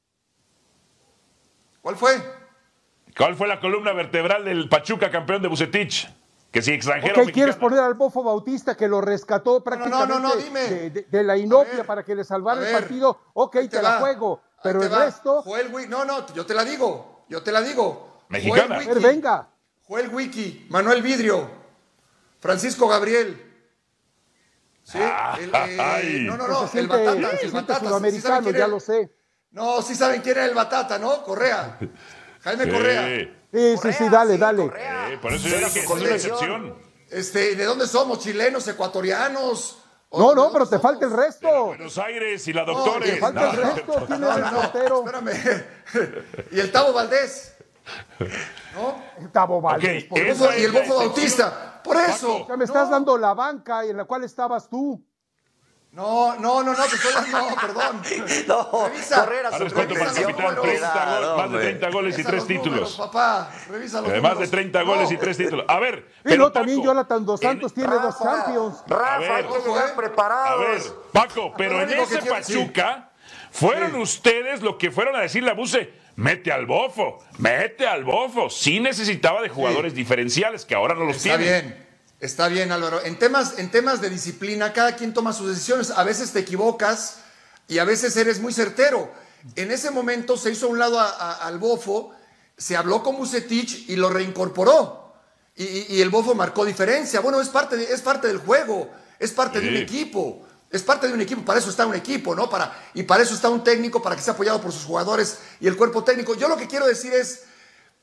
¿Cuál fue? ¿Cuál fue la columna vertebral del Pachuca campeón de Vucetich? Que si extranjero Ok, o mexicano. ¿quieres poner al Bofo Bautista que lo rescató prácticamente no, no, dime. de, de- de la inopia ver, para que le salvara a el ver, partido? Ok, ahí te, te la va, juego. ahí Pero te el va. resto, Joel Wiki, no, no, yo te la digo, yo te la digo. Mexicana. Joel a ver, Wiki, venga. Joel Wiki, Manuel Vidrio, Francisco Gabriel. Sí, el, eh, Ay. no, no, Que no, se el siente, Batata, se el siente Batata, ¿sí sudamericano, saben quién ya era? lo sé. No, sí saben quién era el Batata, ¿no? Correa. Jaime Sí. Correa. Sí, sí, sí, Correa, dale, sí, dale. Correa. Eh, por eso yo Era dije, su es una colección. excepción. Este, ¿de dónde somos? ¿Chilenos, ecuatorianos? ¿O No, de no, dónde pero te somos? falta el resto. Buenos Aires y la No, Doctores. te Falta el No. resto, ¿quién No, es no, el no, portero? espérame. Y el Tavo Valdés. ¿No? Tabo Valdés, Ok, por esa eso. Y el es la Bofo excepción. Bautista. Por eso. Ya me estás No, dando la banca en la cual estabas tú. No, no, no, no, te estoy dando, no, perdón. No, Revisa. Correa Ahora su es cuento para el Revisa los capitán, números. treinta Edad, goles, más de hombre. treinta goles y Revisa tres los números, títulos. papá. Revisa los Además de números. treinta goles y No. tres títulos. A ver, Y pero no, también Paco, Jonathan Dos Santos en- tiene dos Rafa, Champions. Rafa, A ver. hay que llegar Ojo, eh. A ver, preparados. Paco, pero lo en único que ese quiero decir- Pachuca fueron ustedes los que fueron a decirle a Buse, mete al Bofo, mete al Bofo. Sí necesitaba de jugadores diferenciales que ahora no los Está tiene. bien, está bien, Álvaro. En temas, en temas de disciplina, cada quien toma sus decisiones. A veces te equivocas y a veces eres muy certero. En ese momento se hizo a un lado a- a- al Bofo, se habló con Vucetich y lo reincorporó. Y, y- y el Bofo marcó diferencia. Bueno, es parte, de- es parte del juego, es parte de un Sí. equipo. Es parte de un equipo, para eso está un equipo, ¿no? Para, y para eso está un técnico, para que sea apoyado por sus jugadores y el cuerpo técnico. Yo lo que quiero decir es,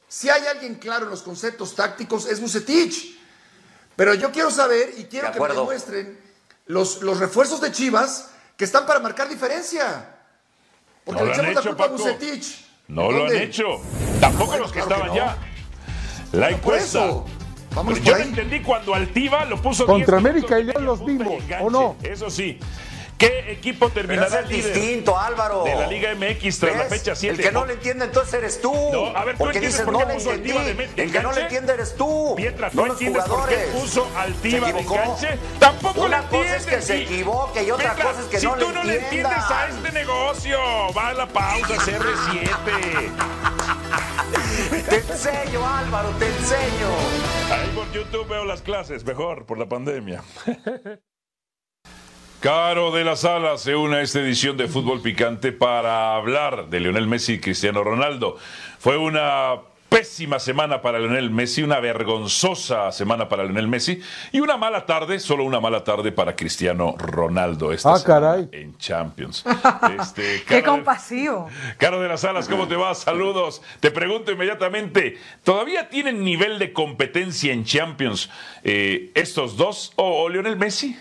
si hay alguien claro en los conceptos tácticos, es Vucetich. Pero yo quiero saber y quiero De que me acuerdo. demuestren los, los refuerzos de Chivas que están para marcar diferencia. Porque No le lo han echamos la hecho, culpa a Paco. Vucetich. No lo han ¿Dónde? hecho. Tampoco Bueno, los que claro que estaban no. ya. La Bueno, por encuesta. eso. Vámonos Yo por no ahí. entendí cuando Altiva lo puso Contra diez América y minutos de León los media punta y vimos, enganche. ¿o no? Eso sí. ¿Qué equipo Pero terminará eso es líder distinto, Álvaro. de la Liga M X tras la ¿Ves? fecha siete? El que no le entiende entonces eres tú. No, a ver, ¿tú porque entiendes dices, por no qué le puso entendí. Altiva de me- de El que no enganche? le entiende eres tú. Pietra, ¿tú no los entiendes por qué jugadores. puso Altiva ¿Se de equivocó? enganche? Tampoco Una lo cosa es entiendes. que se y- equivoque y otra Pietra, cosa es que si no le tú no le entiendes a entiendan. este negocio, va a la pausa, C R siete. Te enseño, Álvaro, te enseño. Ahí por YouTube veo las clases, mejor, por la pandemia. Caro de la Sala se une a esta edición de Fútbol Picante para hablar de Lionel Messi y Cristiano Ronaldo. Fue una pésima semana para Lionel Messi, una vergonzosa semana para Lionel Messi y una mala tarde, solo una mala tarde para Cristiano Ronaldo esta Ah, semana caray. en Champions. Este, Qué Caro de- compasivo. Caro de las Alas, ¿cómo te va? Saludos. Te pregunto inmediatamente, ¿todavía tienen nivel de competencia en Champions eh, estos dos o, o Lionel Messi?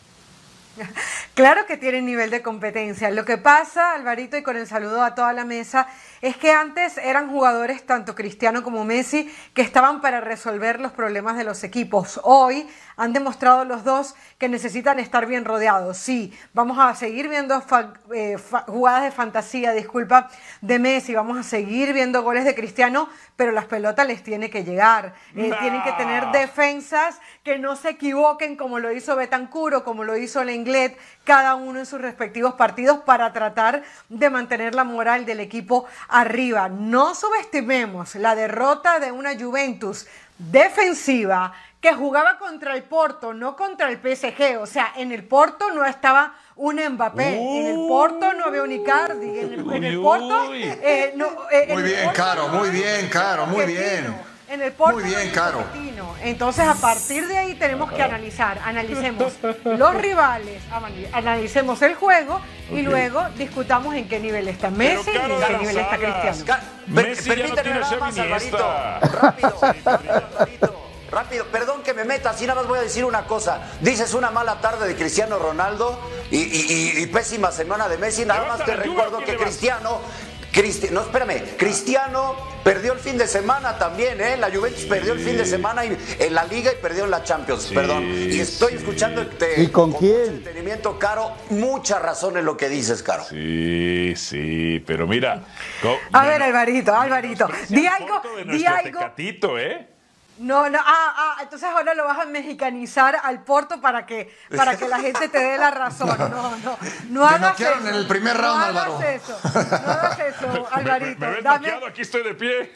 Claro que tienen nivel de competencia. Lo que pasa, Alvarito, y con el saludo a toda la mesa, es que antes eran jugadores, tanto Cristiano como Messi, que estaban para resolver los problemas de los equipos. Hoy han demostrado los dos que necesitan estar bien rodeados. Sí, vamos a seguir viendo fa- eh, fa- jugadas de fantasía, disculpa, de Messi, vamos a seguir viendo goles de Cristiano, pero las pelotas les tiene que llegar. Eh, Nah. Tienen que tener defensas que no se equivoquen como lo hizo Betancur o como lo hizo Lenglet, cada uno en sus respectivos partidos para tratar de mantener la moral del equipo arriba. No subestimemos la derrota de una Juventus defensiva que jugaba contra el Porto, no contra el P S G. O sea, en el Porto no estaba un Mbappé, en el Porto no había un Icardi, en el, en el Uy, Porto... uy. eh, no, eh, en Muy el bien, Porto Caro, no muy había bien, un Caro, muy Pochettino. bien. En el Porto Muy no bien, había un Caro. Pochettino. Entonces, a partir de ahí tenemos que analizar, analicemos los rivales, anali- analicemos el juego y Ok. luego discutamos en qué nivel está Messi y Caro en de qué las nivel está Salas. Cristiano. Ca- Messi ya no Permíteme tiene nada Xavi más, Iniesta. Alvarito. Rápido, Alvarito, rápido. Perdón que me meta, así nada más voy a decir una cosa. Dices una mala tarde de Cristiano Ronaldo y, y- y- y pésima semana de Messi. Nada ¿Le vas más a te la Juve recuerdo o quién que le vas? Cristiano... Cristi- no, espérame. Cristiano perdió el fin de semana también, ¿eh? La Juventus perdió el fin de semana y, en la Liga y perdió en la Champions, Sí, perdón. Y estoy sí. escuchando ¿Y con mucho quién? entretenimiento, Caro. Mucha razón en lo que dices, Caro. Sí, sí, pero mira. co- A ver, menos- Alvarito, Alvarito, menosprecia di el algo, Porto de di nuestro algo. Tecatito, ¿eh? No, no, ah, ah, entonces ahora lo vas a mexicanizar al Porto para que, para que la gente te dé la razón. No, no, no Te hagas noquearon eso. en el primer round, no Álvaro. hagas eso, no hagas eso, Me, me- Alvarito. me ves dame, noqueado, aquí estoy de pie.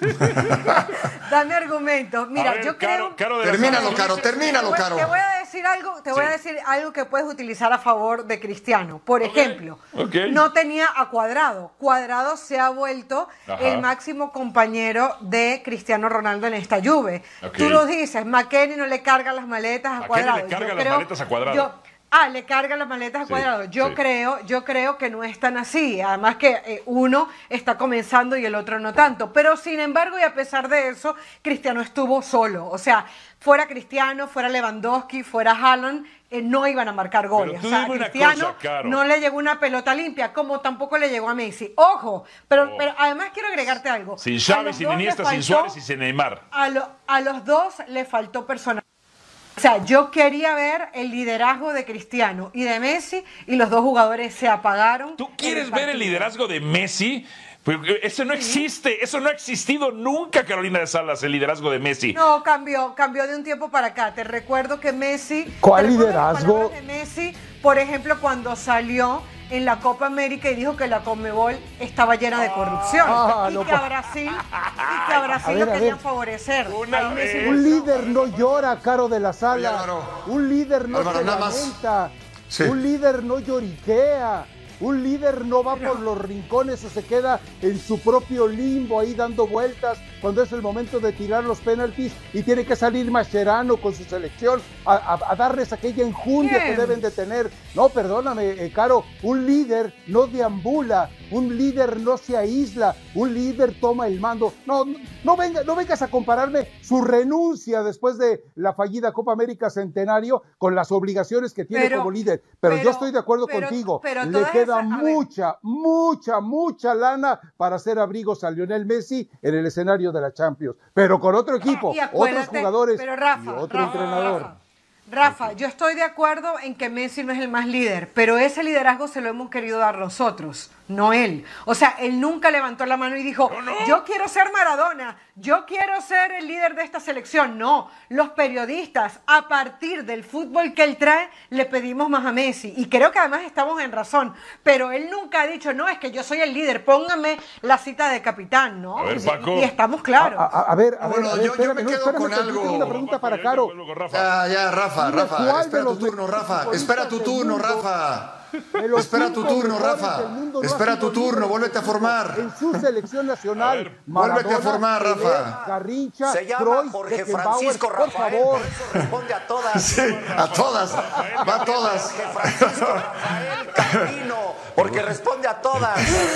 dame argumentos. Mira, A ver, yo Caro, creo... Caro de las Termínalo, Alas, Caro, dice- termínalo, Te voy- Caro. Te voy a decir algo, te voy a Sí. decir algo que puedes utilizar a favor de Cristiano. Por ejemplo, ok. no tenía a Cuadrado. Cuadrado se ha vuelto Ajá. el máximo compañero de Cristiano Ronaldo en esta Juve. Ok. Tú lo dices, McKennie no le carga las maletas a McKennie Cuadrado. le carga Yo las creo- maletas a Cuadrado. yo- Ah, le carga las maletas a Sí, Cuadrado. Yo sí. creo, yo creo que no es tan así. Además que eh, uno está comenzando y el otro no tanto. Pero sin embargo, y a pesar de eso, Cristiano estuvo solo. O sea, fuera Cristiano, fuera Lewandowski, fuera Haaland, eh, no iban a marcar goles. tú O sea, a dime una Cristiano cosa, Caro. no le llegó una pelota limpia, como tampoco le llegó a Messi. Ojo, pero, Oh. pero además quiero agregarte algo. Sin A Xavi, los sin dos le Iniesta, sin faltó- Suárez y sin Neymar. a, lo- a los dos le faltó personalidad. O sea, yo quería ver el liderazgo de Cristiano y de Messi y los dos jugadores se apagaron. ¿Tú en quieres ver el partido. liderazgo de Messi? Pues, eso no existe, eso no ha existido nunca, Carolina de Salas, el liderazgo de Messi. No, cambió, cambió de un tiempo para acá. Te recuerdo que Messi... ¿Cuál te recuerdo las liderazgo? palabras de Messi, por ejemplo, cuando salió en la Copa América y dijo que la Conmebol estaba llena de corrupción Ah, y, no, que a pa- Brasil, y que a Brasil A ver, lo a querían ver. favorecer. Una Ahí Messi vez. Un volvió. líder no llora, Caro de la Sala. Oye, Álvaro. Un líder no Álvaro, se nada más. lamenta. Sí. Un líder no lloriquea. Un líder no va por los rincones o se queda en su propio limbo ahí dando vueltas cuando es el momento de tirar los penaltis y tiene que salir Mascherano con su selección a, a, a darles aquella enjundia Bien. que deben de tener. No, perdóname, eh, Caro, un líder no deambula, un líder no se aísla, un líder toma el mando. No, no, no, venga, no vengas a compararme su renuncia después de la fallida Copa América Centenario con las obligaciones que tiene pero, como líder. Pero, pero yo estoy de acuerdo pero, contigo. Pero Le queda esa, mucha, ver. mucha, mucha lana para hacer abrigos a Lionel Messi en el escenario de la Champions. Pero con otro equipo, otros jugadores pero Rafa, y otro Rafa, entrenador. Rafa. Rafa, yo estoy de acuerdo en que Messi no es el más líder, pero ese liderazgo se lo hemos querido dar nosotros, no él. O sea, él nunca levantó la mano y dijo, no, no. yo quiero ser Maradona, yo quiero ser el líder de esta selección. No, los periodistas, a partir del fútbol que él trae, le pedimos más a Messi. Y creo que además estamos en razón, pero él nunca ha dicho, no, es que yo soy el líder, póngame la cita de capitán, ¿no? A ver, Paco. Y, y estamos claros. A, a, a ver, a ver, bueno, a ver, yo, espérame, yo me no, quedo espérame, con algo. Tengo una pregunta para Caro. Ya, ya, Rafa, Rafa, espera tu turno, Rafa, espera tu turno, Rafa. Espera tu turno, Rafa. Espera tu turno, vuélvete a formar. En su selección nacional. A ver, Maradona, vuélvete a formar, Rafa. Garrincha, se llama Cruyff, Jorge Francisco Rafael, por favor. Por eso responde a todas. Sí, a todas, va a todas. Jorge Francisco Rafael Camino, porque responde a todas.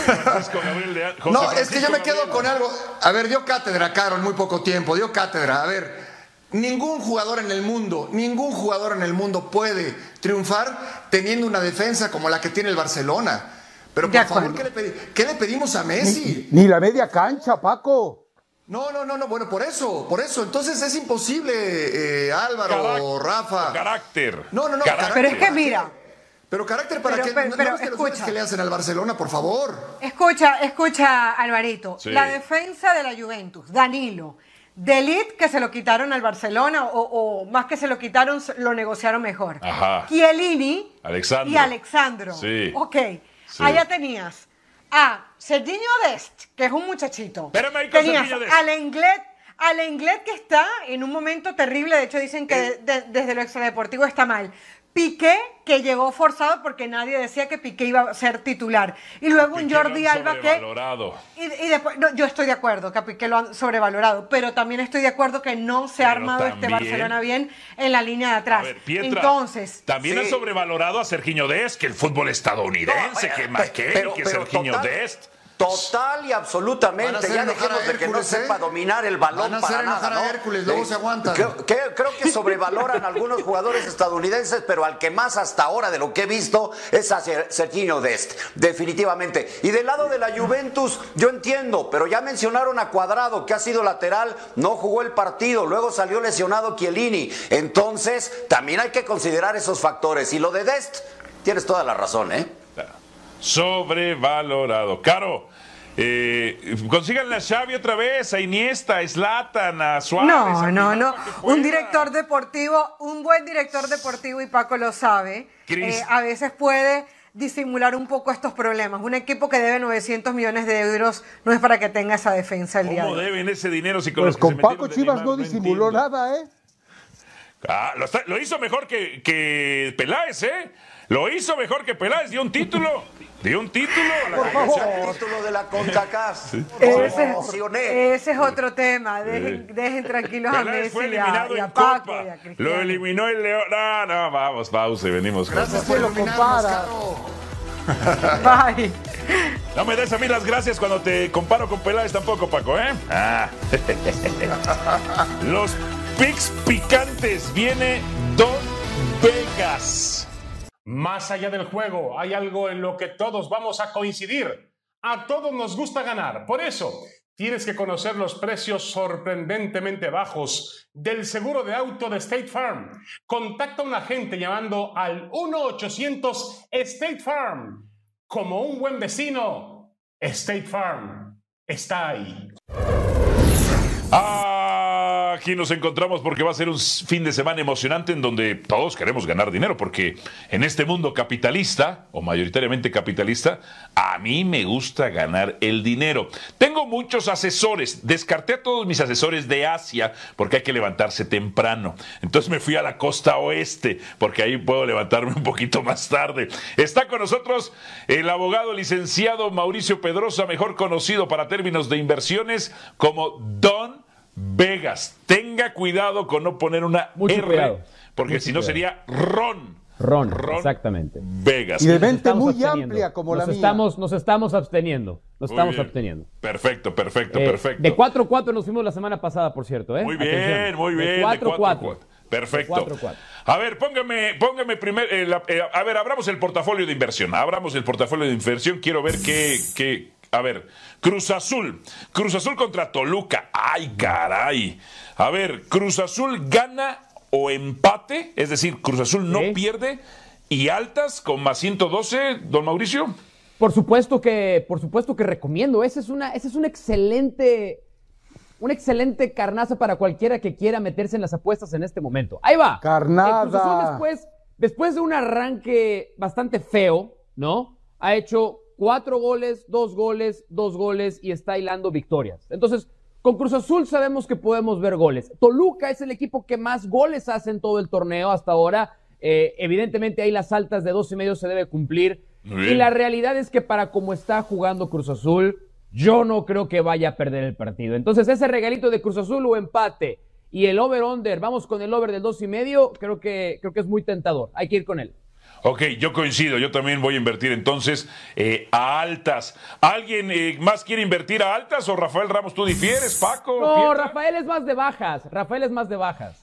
No, es que yo me quedo con algo. A ver, dio cátedra, Caro, en muy poco tiempo, dio cátedra. A ver, ningún jugador en el mundo, ningún jugador en el mundo puede triunfar teniendo una defensa como la que tiene el Barcelona. Pero por favor, ¿qué le, pedi- ¿qué le pedimos a Messi? Ni, ni la media cancha, Paco. No, no, no, no, bueno, por eso, por eso. Entonces es imposible, eh, Álvaro, Carac- Rafa. Carácter. No, no, no. Carácter. Pero es que mira. Pero carácter para pero, que pero, no, pero, no viste los goles que le hacen al Barcelona, por favor. Escucha, escucha, Alvarito. Sí. La defensa de la Juventus, Danilo. De Ligt, que se lo quitaron al Barcelona, o, o más que se lo quitaron, lo negociaron mejor. Ajá. Chiellini Alexandro. y Alexandro. Sí. Ok. Sí. Allá tenías a Serginho Dest, que es un muchachito. Espérame ahí con Tenías Serginho Dest. al Englet, al Englet que está en un momento terrible. De hecho, dicen que de- de- desde lo extradeportivo está mal. Piqué, que llegó forzado porque nadie decía que Piqué iba a ser titular. Y luego un Piqué Jordi lo han Alba que... sobrevalorado. Y, y después, no, yo estoy de acuerdo que a Piqué lo han sobrevalorado, pero también estoy de acuerdo que no se ha Pero armado este también- Barcelona bien en la línea de atrás. A ver, Pietra, Entonces, también sí. han sobrevalorado a Serginho Dest, que el fútbol estadounidense, No, que eh, más pe- que pero- que pero Serginho total- Dest. Total y Van a absolutamente. hacer Ya enojar dejemos a de que no Hércules, ¿eh? sepa dominar el balón Van a hacer para enojar nada, a ¿no? Hércules, luego se aguantan. Creo, que, creo que sobrevaloran algunos jugadores estadounidenses, pero al que más hasta ahora de lo que he visto es a Ser- Serginho Dest, definitivamente. Y del lado de la Juventus, yo entiendo, pero ya mencionaron a Cuadrado, que ha sido lateral, no jugó el partido, luego salió lesionado Chiellini. Entonces, también hay que considerar esos factores. Y lo de Dest, tienes toda la razón, ¿eh? Sobrevalorado. Caro, eh, consigan la Xavi otra vez, a Iniesta, a Zlatan, a Suárez. no, a no, Neymar, no. que pueda. Un director deportivo, un buen director deportivo, y Paco lo sabe, Cris. eh, a veces puede disimular un poco estos problemas. Un equipo que debe novecientos millones de euros no es para que tenga esa defensa el día de ¿Cómo hoy. deben ese dinero si con Pues los que con se metieron Paco de Chivas Neymar? no disimuló entiendo. nada, ¿eh? Ah, lo, está- lo hizo mejor que, que Peláez, ¿eh? Lo hizo mejor que Peláez, dio un título. Dio un título a la Por favor. El título de la CONCACAF. Ese, Emocioné. ese es otro tema. Dejen, dejen tranquilos a Peláez fue Messi y a, eliminado y a en Paco Copa. y a Cristiano. Lo eliminó el León. No, no, vamos, pausa y venimos con Gracias Se por lo iluminarnos, compara. Caro. Bye. No me des a mí las gracias cuando te comparo con Peláez tampoco, Paco, ¿eh? Ah. Los picks picantes. Viene Don Vegas. Más allá del juego, hay algo en lo que todos vamos a coincidir. A todos nos gusta ganar. Por eso, tienes que conocer los precios sorprendentemente bajos del seguro de auto de State Farm. Contacta a un agente llamando al uno ochocientos State Farm. Como un buen vecino, State Farm está ahí. Ah, Aquí nos encontramos porque va a ser un fin de semana emocionante en donde todos queremos ganar dinero, porque en este mundo capitalista, o mayoritariamente capitalista, a mí me gusta ganar el dinero. Tengo muchos asesores, descarté a todos mis asesores de Asia porque hay que levantarse temprano. Entonces me fui a la costa oeste porque ahí puedo levantarme un poquito más tarde. Está con nosotros el abogado licenciado Mauricio Pedrosa, mejor conocido para términos de inversiones como Don Vegas. Tenga cuidado con no poner una Mucho R, cuidado. porque Mucho si no cuidado. sería Ron. Ron, Ron exactamente. Vegas. Y de Nos mente estamos muy absteniendo. amplia como nos la mía. estamos, Nos estamos absteniendo. Nos Muy estamos bien. absteniendo. Perfecto, perfecto, Eh, perfecto. De cuatro a cuatro nos fuimos la semana pasada, por cierto. ¿eh? Muy bien, Atención. muy bien. De de cuatro a cuatro, cuatro. Perfecto. De cuatro a cuatro. A ver, póngame, póngame primero. Eh, la- eh, a ver, abramos el portafolio de inversión. Abramos el portafolio de inversión. Quiero ver qué. qué a ver, Cruz Azul. Cruz Azul contra Toluca. Ay, caray. A ver, Cruz Azul gana o empate. Es decir, Cruz Azul no Sí. pierde. Y altas con más ciento doce, don Mauricio. Por supuesto que, por supuesto que recomiendo. Ese es una, ese es un excelente, una excelente carnaza para cualquiera que quiera meterse en las apuestas en este momento. Ahí va. Carnada. El Cruz Azul después, después de un arranque bastante feo, ¿no? Ha hecho cuatro goles, dos goles, dos goles y está hilando victorias. Entonces, con Cruz Azul sabemos que podemos ver goles. Toluca es el equipo que más goles hace en todo el torneo hasta ahora. Eh, evidentemente ahí las altas de dos y medio se debe cumplir. Muy bien. Y la realidad es que para como está jugando Cruz Azul, yo no creo que vaya a perder el partido. Entonces ese regalito de Cruz Azul o empate y el over-under, vamos con el over del dos y medio, creo que, creo que es muy tentador. Hay que ir con él. Ok, yo coincido, yo también voy a invertir entonces eh, a altas. ¿Alguien eh, más quiere invertir a altas o Rafael Ramos tú difieres, Paco? No, Pietra? Rafael es más de bajas. Rafael es más de bajas.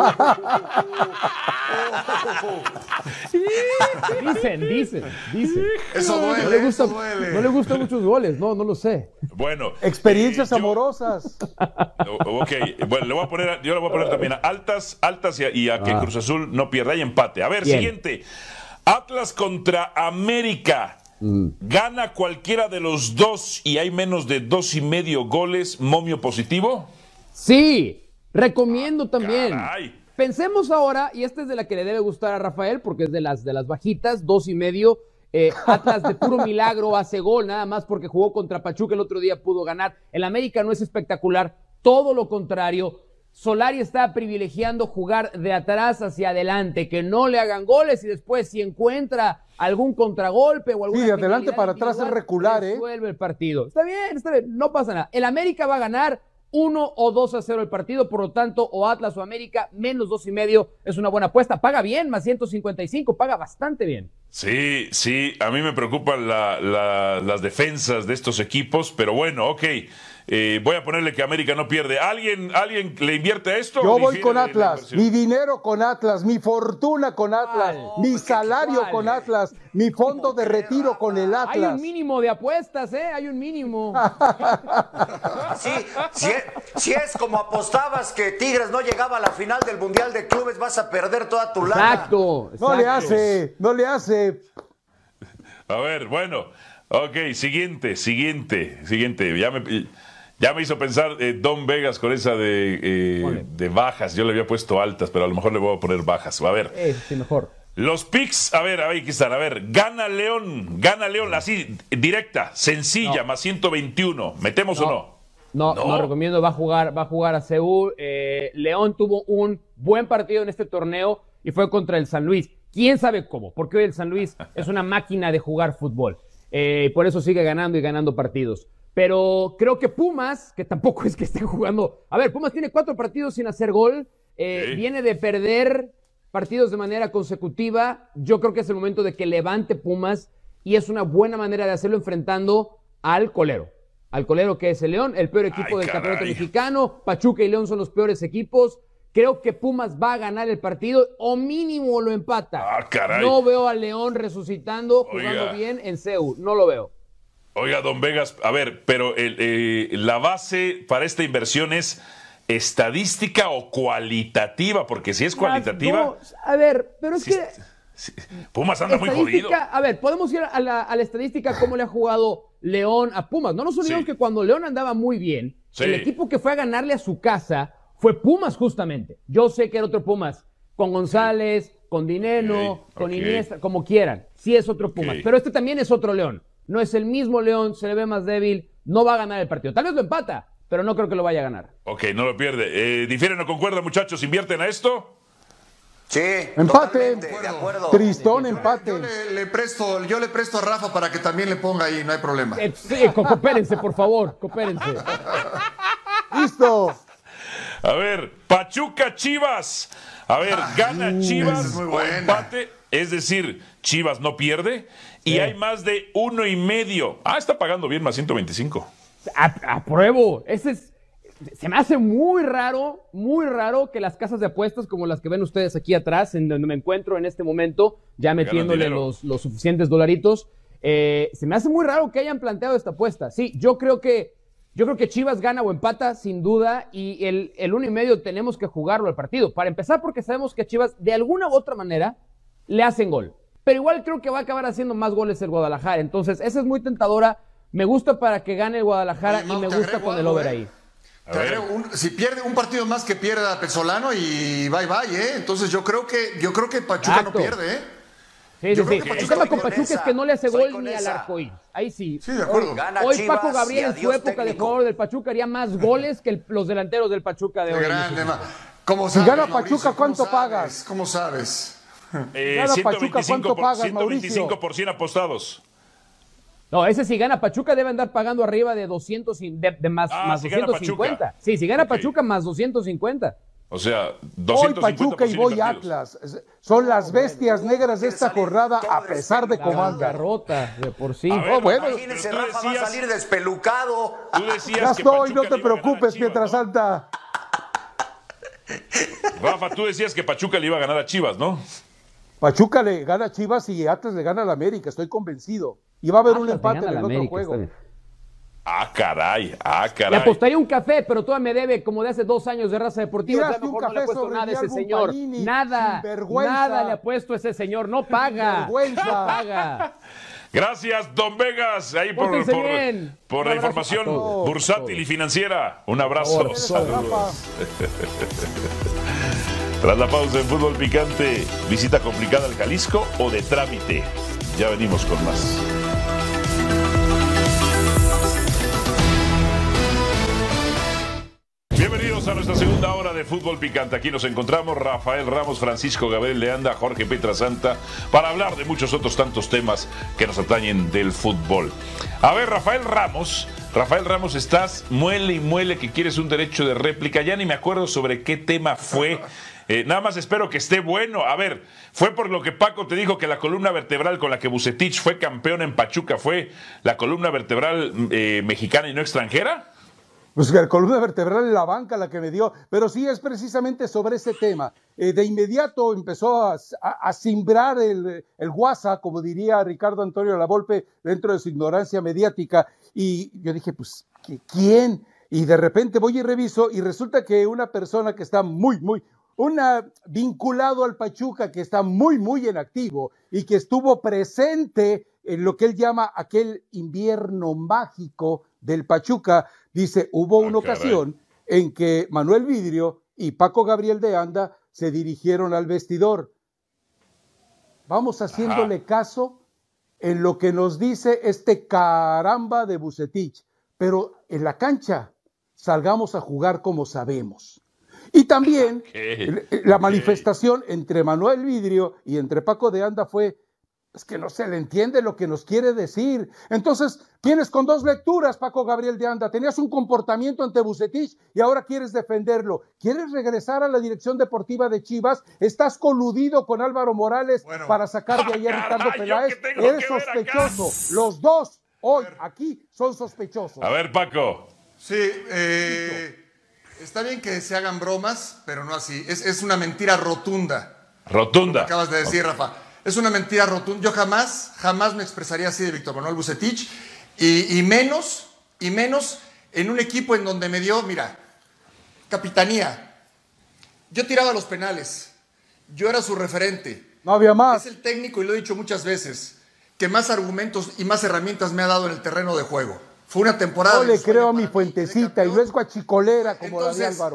Dicen, dicen, dicen. Eso duele, No le gusta, eso duele. no le gustan muchos goles, no, no lo sé. Bueno. Experiencias eh, yo- amorosas. O- Ok, bueno, le voy a poner, yo le voy a poner también a altas, altas y a, y a que Ah. Cruz Azul no pierda y empate. A ver, Bien. siguiente. Atlas contra América. Mm. ¿Gana cualquiera de los dos y hay menos de dos y medio goles, momio positivo? Sí, recomiendo también. Caray. Pensemos ahora, y esta es de la que le debe gustar a Rafael, porque es de las, de las bajitas, dos y medio. Eh, Atlas de puro milagro hace gol, nada más porque jugó contra Pachuca el otro día, pudo ganar. El América no es espectacular, todo lo contrario. Solari está privilegiando jugar de atrás hacia adelante, que no le hagan goles y después si encuentra algún contragolpe o alguna Sí, de adelante genialidad para atrás es individual, recular, ¿eh? resuelve el partido. Está bien, está bien, no pasa nada. El América va a ganar uno o dos a cero el partido, por lo tanto, o Atlas o América, menos dos y medio, es una buena apuesta. Paga bien, más ciento cincuenta y cinco, paga bastante bien. Sí, sí, a mí me preocupan la- la- las defensas de estos equipos, pero bueno, ok. Eh, voy a ponerle que América no pierde. ¿Alguien, ¿alguien le invierte a esto? Yo o voy difiere con de la Atlas, inversión? mi dinero con Atlas, mi fortuna con Atlas, ¿Cuál? mi salario ¿Cuál? con Atlas, mi fondo de retiro con el Hay un Atlas. mínimo de apuestas, ¿eh? Hay un mínimo. Sí, si es, si es como apostabas que Tigres no llegaba a la final del Mundial de Clubes, vas a perder toda tu lana. Exacto, No le exacto. hace, no le hace. A ver, bueno. Ok, siguiente, siguiente, siguiente. Ya me, ya me hizo pensar eh, Don Vegas con esa de, eh, Ponle. de bajas. Yo le había puesto altas, pero a lo mejor le voy a poner bajas. A ver. Eh, sí, mejor. Los picks, a ver, ahí aquí están. A ver, gana León, gana León, así, directa, sencilla, No. más ciento veintiuno. ¿Metemos o no? No, No. no, recomiendo, va a jugar, va a jugar a Seúl. Eh, León tuvo un buen partido en este torneo y fue contra el San Luis. ¿Quién sabe cómo? Porque hoy el San Luis es una máquina de jugar fútbol. Eh, por eso sigue ganando y ganando partidos. Pero creo que Pumas, que tampoco es que esté jugando. A ver, Pumas tiene cuatro partidos sin hacer gol. Eh, Sí. Viene de perder partidos de manera consecutiva. Yo creo que es el momento de que levante Pumas y es una buena manera de hacerlo enfrentando al colero. Al colero que es el León, el peor equipo Ay, del caray. campeonato mexicano. Pachuca y León son los peores equipos. Creo que Pumas va a ganar el partido o mínimo lo empata. Ah, caray. No veo al León resucitando, jugando Oiga. bien en Seúl. No lo veo. Oiga, Don Vegas, a ver, pero el, eh, la base para esta inversión es estadística o cualitativa, porque si es cualitativa, Las dos. A ver, pero es sí, que sí, Pumas anda muy jodido. estadística, a ver, podemos ir a la, a la estadística cómo le ha jugado León a Pumas. No nos olvidemos Sí. que cuando León andaba muy bien, Sí. el equipo que fue a ganarle a su casa fue Pumas justamente. Yo sé que era otro Pumas, con González, con Dineno, okay, con okay. Iniesta, como quieran. Sí es otro Pumas, okay. pero este también es otro León. No es el mismo León, se le ve más débil, no va a ganar el partido. Tal vez lo empata, pero no creo que lo vaya a ganar. Ok, no lo pierde. Eh, ¿Difieren o concuerdan, muchachos? ¿Invierten a esto? Sí, empate, de acuerdo. Tristón, empate. Yo le, le presto, yo le presto a Rafa para que también le ponga ahí, no hay problema. Eh, sí, coopérense, por favor, coopérense. Listo. A ver, Pachuca Chivas. A ver, gana Chivas o empate, es decir, Chivas no pierde y sí. hay más de uno y medio. Ah, está pagando bien, más ciento veinticinco. A, apruebo. Ese es, se me hace muy raro, muy raro que las casas de apuestas como las que ven ustedes aquí atrás, en donde me encuentro en este momento, ya metiéndole los, los suficientes dolaritos, eh, se me hace muy raro que hayan planteado esta apuesta. Sí, yo creo que Yo creo que Chivas gana o empata, sin duda, y el, el uno y medio tenemos que jugarlo al partido. Para empezar, porque sabemos que Chivas, de alguna u otra manera, le hacen gol. Pero igual creo que va a acabar haciendo más goles el Guadalajara. Entonces, esa es muy tentadora. Me gusta para que gane el Guadalajara. Oye, Mau, y me gusta con el over eh. ahí. Te agrego un, si pierde un partido más que pierda Pesolano y bye bye, ¿eh? Entonces yo creo que, yo creo que Pachuca Exacto. no pierde, ¿eh? Sí, sí, sí. El tema con Pachuca es que no le hace gol ni al arcoíris. Ahí sí. Sí, de acuerdo. Hoy, hoy Paco Gabriel en su época técnico. de jugador del Pachuca haría más goles que el, los delanteros del Pachuca de hoy. Grande, ¿Cómo si sabes, gana Mauricio? Pachuca, ¿cuánto ¿Cómo pagas? Sabes? ¿Cómo sabes? Eh, gana Pachuca, ¿cuánto pagas, ciento veinticinco por ciento apostados. No, ese si gana Pachuca debe andar pagando arriba de doscientos, de, de más, ah, más si doscientos cincuenta. Sí, si gana okay. Pachuca más doscientos cincuenta. O sea, doscientos cincuenta. Hoy Pachuca y voy Atlas. Son las bestias negras de esta jornada a pesar de Comanda. Rota de por sí. Ver, oh, bueno. Imagínense, Rafa decías, va a salir despelucado. Tú decías ya que estoy, Pachuca no te preocupes, Chivas, Pietra ¿no? Santa. Rafa, tú decías que Pachuca le iba a ganar a Chivas, ¿no? Pachuca le gana a Chivas y Atlas le gana a la América, estoy convencido. Y va a haber Atlas un empate en el otro América, juego. Ah, caray, ah, caray. Le apostaría un café, pero todavía me debe como de hace dos años de Raza Deportiva. Ya mejor no le apuesto nada a ese señor. Panini, nada, nada le apuesto a ese señor. No paga, no paga. Gracias, Don Vegas, ahí por, por, por la información todos, bursátil y financiera. Un abrazo. Saludos. Tras la pausa en Fútbol Picante, visita complicada al Jalisco o de trámite. Ya venimos con más. Bienvenidos a nuestra segunda hora de Fútbol Picante. Aquí nos encontramos Rafael Ramos, Francisco Gabriel de Anda, Jorge Pietrasanta, para hablar de muchos otros tantos temas que nos atañen del fútbol. A ver, Rafael Ramos, Rafael Ramos, estás muele y muele que quieres un derecho de réplica. Ya ni me acuerdo sobre qué tema fue. Eh, nada más espero que esté bueno. A ver, fue por lo que Paco te dijo que la columna vertebral con la que Vucetich fue campeón en Pachuca fue la columna vertebral eh, mexicana y no extranjera. Pues la columna vertebral en la banca la que me dio, pero sí es precisamente sobre ese tema. Eh, de inmediato empezó a, a, a simbrar el, el WhatsApp, como diría Ricardo Antonio Lavolpe, dentro de su ignorancia mediática. Y yo dije, pues, ¿quién? Y de repente voy y reviso y resulta que una persona que está muy, muy, una vinculado al Pachuca, que está muy, muy en activo y que estuvo presente en lo que él llama aquel invierno mágico del Pachuca, dice, hubo una ah, ocasión en que Manuel Vidrio y Paco Gabriel de Anda se dirigieron al vestidor. Vamos haciéndole Ajá. caso en lo que nos dice este caramba de Vucetich, pero en la cancha salgamos a jugar como sabemos. Y también okay. la okay. manifestación entre Manuel Vidrio y entre Paco de Anda fue, es que no se le entiende lo que nos quiere decir. Entonces, vienes con dos lecturas, Paco Gabriel de Anda. Tenías un comportamiento ante Vucetich y ahora quieres defenderlo. ¿Quieres regresar a la dirección deportiva de Chivas? ¿Estás coludido con Álvaro Morales bueno. para sacar de ahí a Ricardo Peláez? Eres sospechoso. Los dos hoy aquí son sospechosos. A ver, Paco. Sí, eh, está bien que se hagan bromas, pero no así. Es, es una mentira rotunda. Rotunda. Acabas de decir, okay. Rafa. Es una mentira rotunda. Yo jamás, jamás me expresaría así de Víctor Manuel Vucetich y, y menos, y menos en un equipo en donde me dio, mira, capitanía. Yo tiraba los penales. Yo era su referente. No había más. Es el técnico, y lo he dicho muchas veces, que más argumentos y más herramientas me ha dado en el terreno de juego. Fue una temporada... No le creo a mi fuentecita y no es guachicolera como Entonces, la de Álvaro.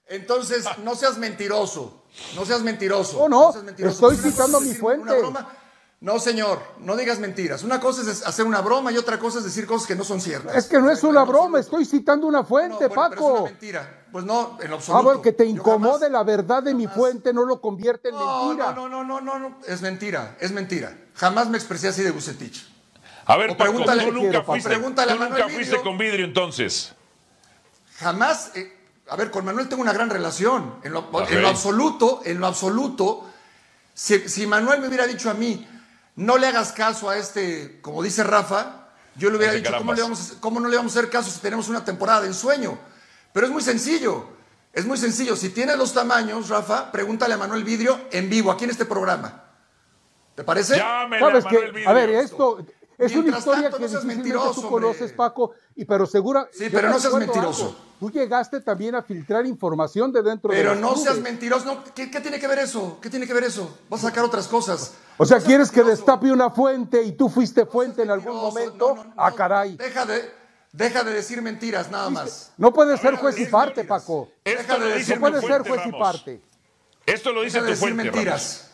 Entonces, no seas mentiroso. No seas mentiroso. Oh, no, no seas mentiroso. estoy Una cosa citando es mi decir fuente. una broma. No, señor, no digas mentiras. Una cosa es hacer una broma y otra cosa es decir cosas que no son ciertas. Es que no es una broma, estoy citando una fuente, No, bueno, pero es Paco. una mentira. Pues no, en lo absoluto. Ah, bueno, que te Yo incomode jamás- la verdad de mi fuente no lo convierte en No, mentira. no, no, no, no, no, es mentira, es mentira. Jamás me expresé así de Vucetich. A ver, O Paco, pregúntale- tú nunca quiero, Paco. fuiste, Pregúntale a tú Manuel nunca fuiste Vidrio. con vidrio entonces. Jamás, eh, a ver, con Manuel tengo una gran relación. En lo, Ok. en lo absoluto, en lo absoluto, si, si Manuel me hubiera dicho a mí, no le hagas caso a este, como dice Rafa, yo le hubiera Ese dicho, ¿cómo, carambas. le vamos, a- ¿cómo no le vamos a hacer caso si tenemos una temporada de ensueño? Pero es muy sencillo, es muy sencillo. Si tienes los tamaños, Rafa, pregúntale a Manuel Vidrio en vivo, aquí en este programa. ¿Te parece? Llámele a ¿Sabes Manuel qué? Vidrio. A ver, esto es una Mientras historia tanto, que no seas difícilmente mentiroso, tú conoces, hombre. Paco, y pero segura. Sí, yo pero me no seas acuerdo mentiroso. algo. Tú llegaste también a filtrar información de dentro de Pero los no seas clubes. mentiroso. No, ¿qué, qué tiene que ver eso? ¿Qué tiene que ver eso? Vas a sacar otras cosas. O sea, No seas quieres que mentiroso. destape una fuente y tú fuiste fuente en algún Mentiroso. momento. No, no, no. Ah, caray. Deja de, deja de decir mentiras, nada más. No puedes ser ver, juez y es parte, mentiras. Paco. Esto Deja de lo decir- dice No tu puedes ser fuente, juez y Ramos. parte. Esto lo dice Deja de tu decir fuente, mentiras.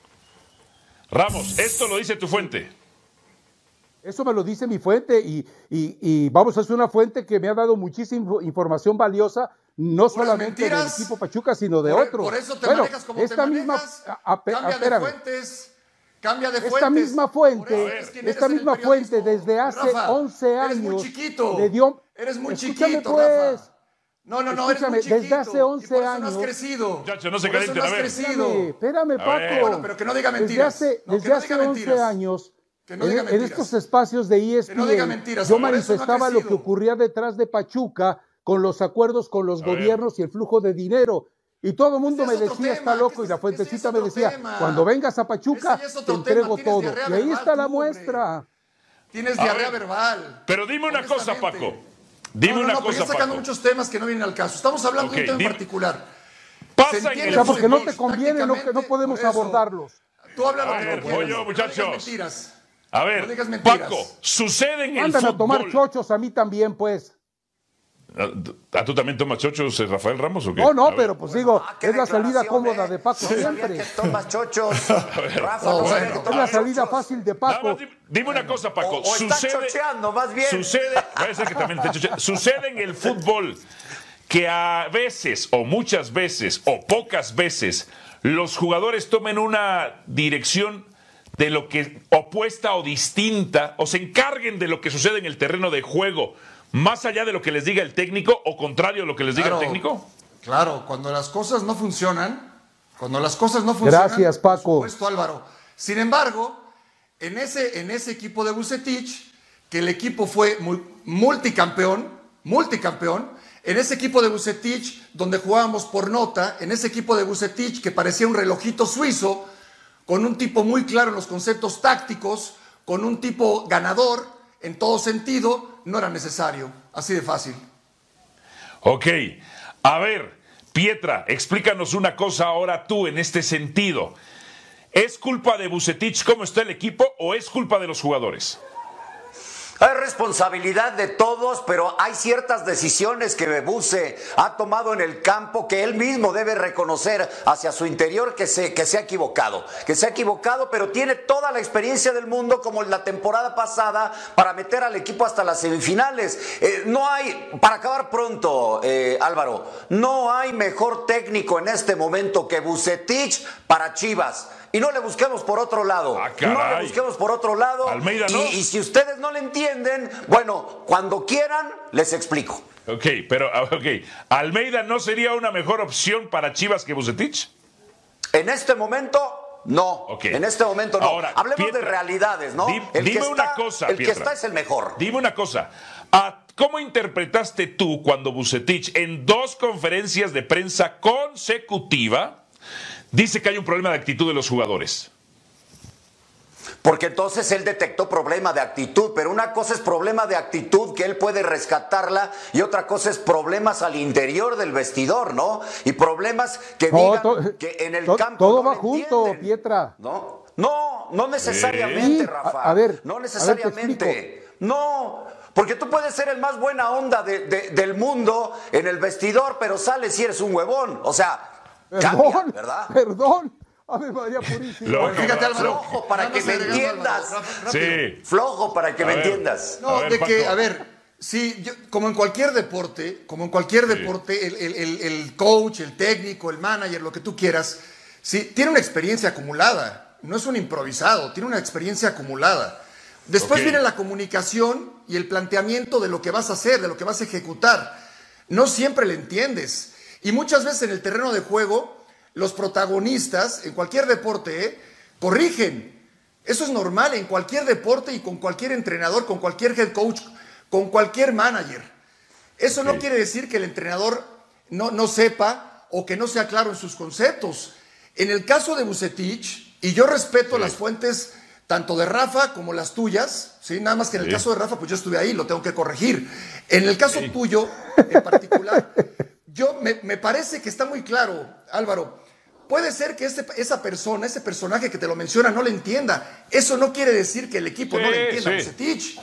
Ramos. Ramos, esto lo dice tu fuente. Eso me lo dice mi fuente y, y, y vamos, es una fuente que me ha dado muchísima info- información valiosa, no solamente del mentiras. equipo Pachuca, sino de Por, otros. por eso te Bueno, manejas como esta te misma, manejas. a- a- Cambia de espérame. fuentes. Cambia de Esta fuentes. misma Por eso fuente, eres quien esta eres en el misma fuente periodismo. desde hace Rafa, once eres muy años chiquito. le dio. Eres muy Escúchame, chiquito, pues. Rafa. No, no, no, eres Escúchame, muy chiquito. desde hace y once por eso años. No has crecido. Muchacho, no se Por eso calienten, no a has ver. crecido. Espérame, espérame, A Paco. ver. Bueno, pero que no diga Desde mentiras. hace, No, que desde no hace diga once mentiras. años, Que no en, diga en mentiras. estos espacios de E S P Que no diga N, mentiras, yo por eso no ha manifestaba lo que crecido. ocurría detrás de Pachuca con los acuerdos con los A ver. gobiernos y el flujo de dinero. Y todo el mundo Ese me es otro decía, tema, está loco, que y la ese- fuentecita ese es me otro decía, tema. cuando vengas a Pachuca, Ese ya es te otro entrego tema, tienes todo. diarrea Y ahí verbal está la tú, hombre. muestra. Tienes A diarrea ver, verbal. Pero dime una cosa, honestamente. Paco. Dime no, no, una no, pero cosa, ya sacando Paco. muchos temas que no vienen al caso. Estamos hablando Ok, de un tema dime- en particular. Pasa Se en entiende O el sea, porque no te fútbol, conviene, no, que no tácticamente, podemos por eso. abordarlos. Tú hablas lo A que ver, tú quieras. voy yo, No digas muchachos. mentiras. A ver, No digas mentiras. Paco, sucede en el Andan a fútbol. tomar chochos a mí también, pues. ¿Ah, tú también tomas chochos, eh, Rafael Ramos, o qué? No, no, A ver. pero pues digo, Ah, qué es la salida declaración, cómoda eh. de Paco No sabía siempre. que tomas chochos. Rafa, No, no sabía bueno. que Es tomas la salida chochos. fácil de Nada Paco. más, dime, dime una cosa, Paco. O, o estás sucede, chocheando, más bien. sucede, puede ser que también te choche- sucede en el fútbol que a veces, o muchas veces, o pocas veces, los jugadores tomen una dirección de lo que opuesta o distinta, o se encarguen de lo que sucede en el terreno de juego, más allá de lo que les diga el técnico, o contrario a lo que les diga Claro. el técnico. Claro, cuando las cosas no funcionan, cuando las cosas no funcionan. Gracias, Paco. Por supuesto, Álvaro. Sin embargo, en ese, en ese equipo de Vucetich, que el equipo fue mul- multicampeón, multicampeón, en ese equipo de Vucetich, donde jugábamos por nota, en ese equipo de Vucetich, que parecía un relojito suizo, con un tipo muy claro en los conceptos tácticos, con un tipo ganador en todo sentido, no era necesario. Así de fácil. Ok, a ver, Pietra, explícanos una cosa ahora tú en este sentido. ¿Es culpa de Vucetich cómo está el equipo o es culpa de los jugadores? Es responsabilidad de todos, pero hay ciertas decisiones que Buse ha tomado en el campo que él mismo debe reconocer hacia su interior que se, que se ha equivocado. Que se ha equivocado, pero tiene toda la experiencia del mundo como la temporada pasada para meter al equipo hasta las semifinales. Eh, no hay, para acabar pronto, eh, Álvaro, no hay mejor técnico en este momento que Vucetich para Chivas. Y no le busquemos por otro lado. Ah, no caray. le busquemos por otro lado. Almeida, y, ¿no? y si ustedes no le entienden, bueno, cuando quieran, les explico. Ok, pero, ok, ¿Almeida no sería una mejor opción para Chivas que Vucetich? En este momento, no. Ok. En este momento, no. Ahora, Hablemos Pietra, de realidades, ¿no? di- el dime que una está, cosa, El que Pietra. está es el mejor. Dime una cosa. ¿A- ¿Cómo interpretaste tú cuando Vucetich en dos conferencias de prensa consecutiva dice que hay un problema de actitud de los jugadores? Porque entonces él detectó problema de actitud, pero una cosa es problema de actitud que él puede rescatarla y otra cosa es problemas al interior del vestidor, ¿no? Y problemas que No, digan to- que en el to- campo todo no va le junto, entienden, Pietra. ¿no? No, no necesariamente, Sí, Rafa. a- a ver, no a ver, te necesariamente. No, Porque tú puedes ser el más buena onda de, de, del mundo en el vestidor, pero sales y eres un huevón. O sea, perdón, cambia, ¿verdad? Perdón. Ave María Purísima. Loco, Fíjate, Álvaro, flojo para que me entiendas. Sí. Flojo para que A me ver. entiendas. No, A ver, de que, Paco. a ver, sí, yo- como en cualquier deporte, como en cualquier Sí. deporte, el, el- el- el coach, el técnico, el manager, lo que tú quieras, sí, tiene una experiencia acumulada. No es un improvisado, tiene una experiencia acumulada. Después Ok. viene la comunicación y el planteamiento de lo que vas a hacer, de lo que vas a ejecutar. No siempre le entiendes. Y muchas veces en el terreno de juego, los protagonistas, en cualquier deporte, ¿eh? corrigen. Eso es normal en cualquier deporte y con cualquier entrenador, con cualquier head coach, con cualquier manager. Eso no Sí. quiere decir que el entrenador no, no sepa o que no sea claro en sus conceptos. En el caso de Vucetich, y yo respeto Sí. las fuentes tanto de Rafa como las tuyas, ¿sí? Nada más que en el Sí. caso de Rafa, pues yo estuve ahí, lo tengo que corregir. En el caso tuyo, en particular, yo me, me parece que está muy claro, Álvaro. Puede ser que ese- esa persona, ese personaje que te lo menciona, no le entienda. Eso no quiere decir que el equipo Sí, no le entienda a sí. Vucetich.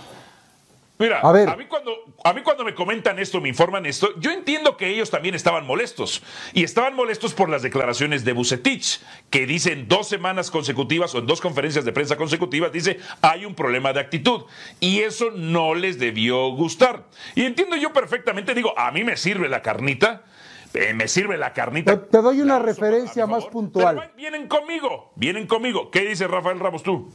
Mira, A ver. a mí, cuando, a mí cuando me comentan esto, me informan esto, yo entiendo que ellos también estaban molestos. Y estaban molestos por las declaraciones de Vucetich, que dice en dos semanas consecutivas o en dos conferencias de prensa consecutivas, dice, hay un problema de actitud. Y eso no les debió gustar. Y entiendo yo perfectamente, digo, a mí me sirve la carnita, eh, me sirve la carnita. Te, te doy una La uso referencia a mi más favor, puntual. pero vienen conmigo, vienen conmigo. ¿Qué dice Rafael Ramos tú?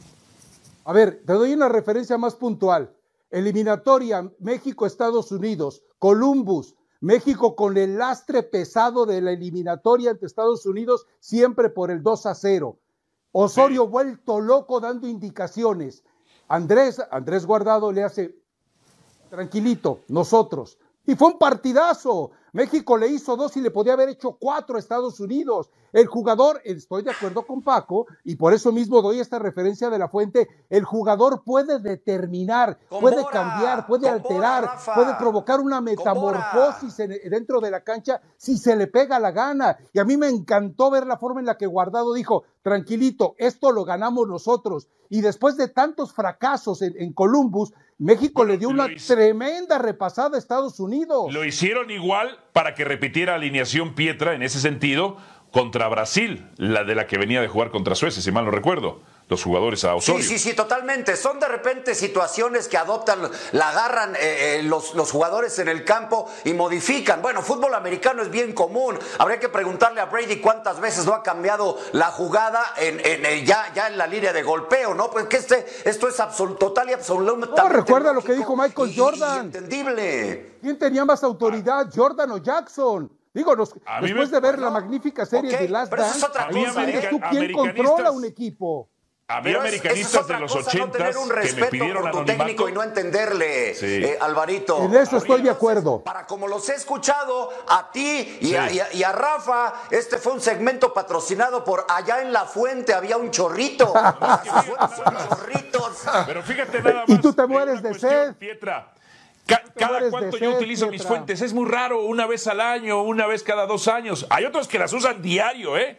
A ver, te doy una referencia más puntual. Eliminatoria México-Estados Unidos, Columbus, México con el lastre pesado de la eliminatoria ante Estados Unidos, siempre por el dos a cero. Osorio vuelto loco dando indicaciones. Andrés, Andrés Guardado le hace, tranquilito, nosotros. Y fue un partidazo. México le hizo dos y le podía haber hecho cuatro a Estados Unidos. El jugador, estoy de acuerdo con Paco, y por eso mismo doy esta referencia de la fuente, el jugador puede determinar, Con puede Bora, cambiar, puede con alterar, Bora, Rafa. puede provocar una metamorfosis en- dentro de la cancha si se le pega la gana. Y a mí me encantó ver la forma en la que Guardado dijo, tranquilito, esto lo ganamos nosotros. Y después de tantos fracasos en, en Columbus, México Bueno, le dio lo una hizo- tremenda repasada a Estados Unidos. Lo hicieron igual para que repitiera alineación Pietra en ese sentido contra Brasil, la de la que venía de jugar contra Suecia, si mal no recuerdo, los jugadores a Osorio. Sí, sí, sí, totalmente. Son de repente situaciones que adoptan, la agarran eh, eh, los, los jugadores en el campo y modifican. Bueno, fútbol americano es bien común. Habría que preguntarle a Brady cuántas veces no ha cambiado la jugada en, en, eh, ya, ya en la línea de golpeo, ¿no? Pues que este, esto es absol- total y absolutamente. No, recuerda lo que lógico dijo Michael y- y- Jordan. y entendible. ¿Quién tenía más autoridad, Jordan o Jackson? Digo, nos- A mí después me- de ver la magnífica serie Ok, de Last pero eso es Dance, otra tú cosa, sabes ¿eh? tú quién Americanistas- controla un equipo. Había Pero es- eso es americanistas otra de los cosa, no tener ochentas un que me respeto pidieron por tu anonimato. técnico y no entenderle, Sí. eh, Alvarito. En eso estoy de acuerdo. Para como los he escuchado a ti y, Sí. a, y a- y a Rafa, este fue un segmento patrocinado por Allá en la Fuente había un chorrito. Las fuentes son chorritos. Pero fíjate nada más. Y tú te de mueres una de cuestión, sed. Pietra. Ca- cada mueres de cuánto yo sed, utilizo mis Pietra. fuentes. Es muy raro, una vez al año, una vez cada dos años. Hay otros que las usan diario, ¿eh?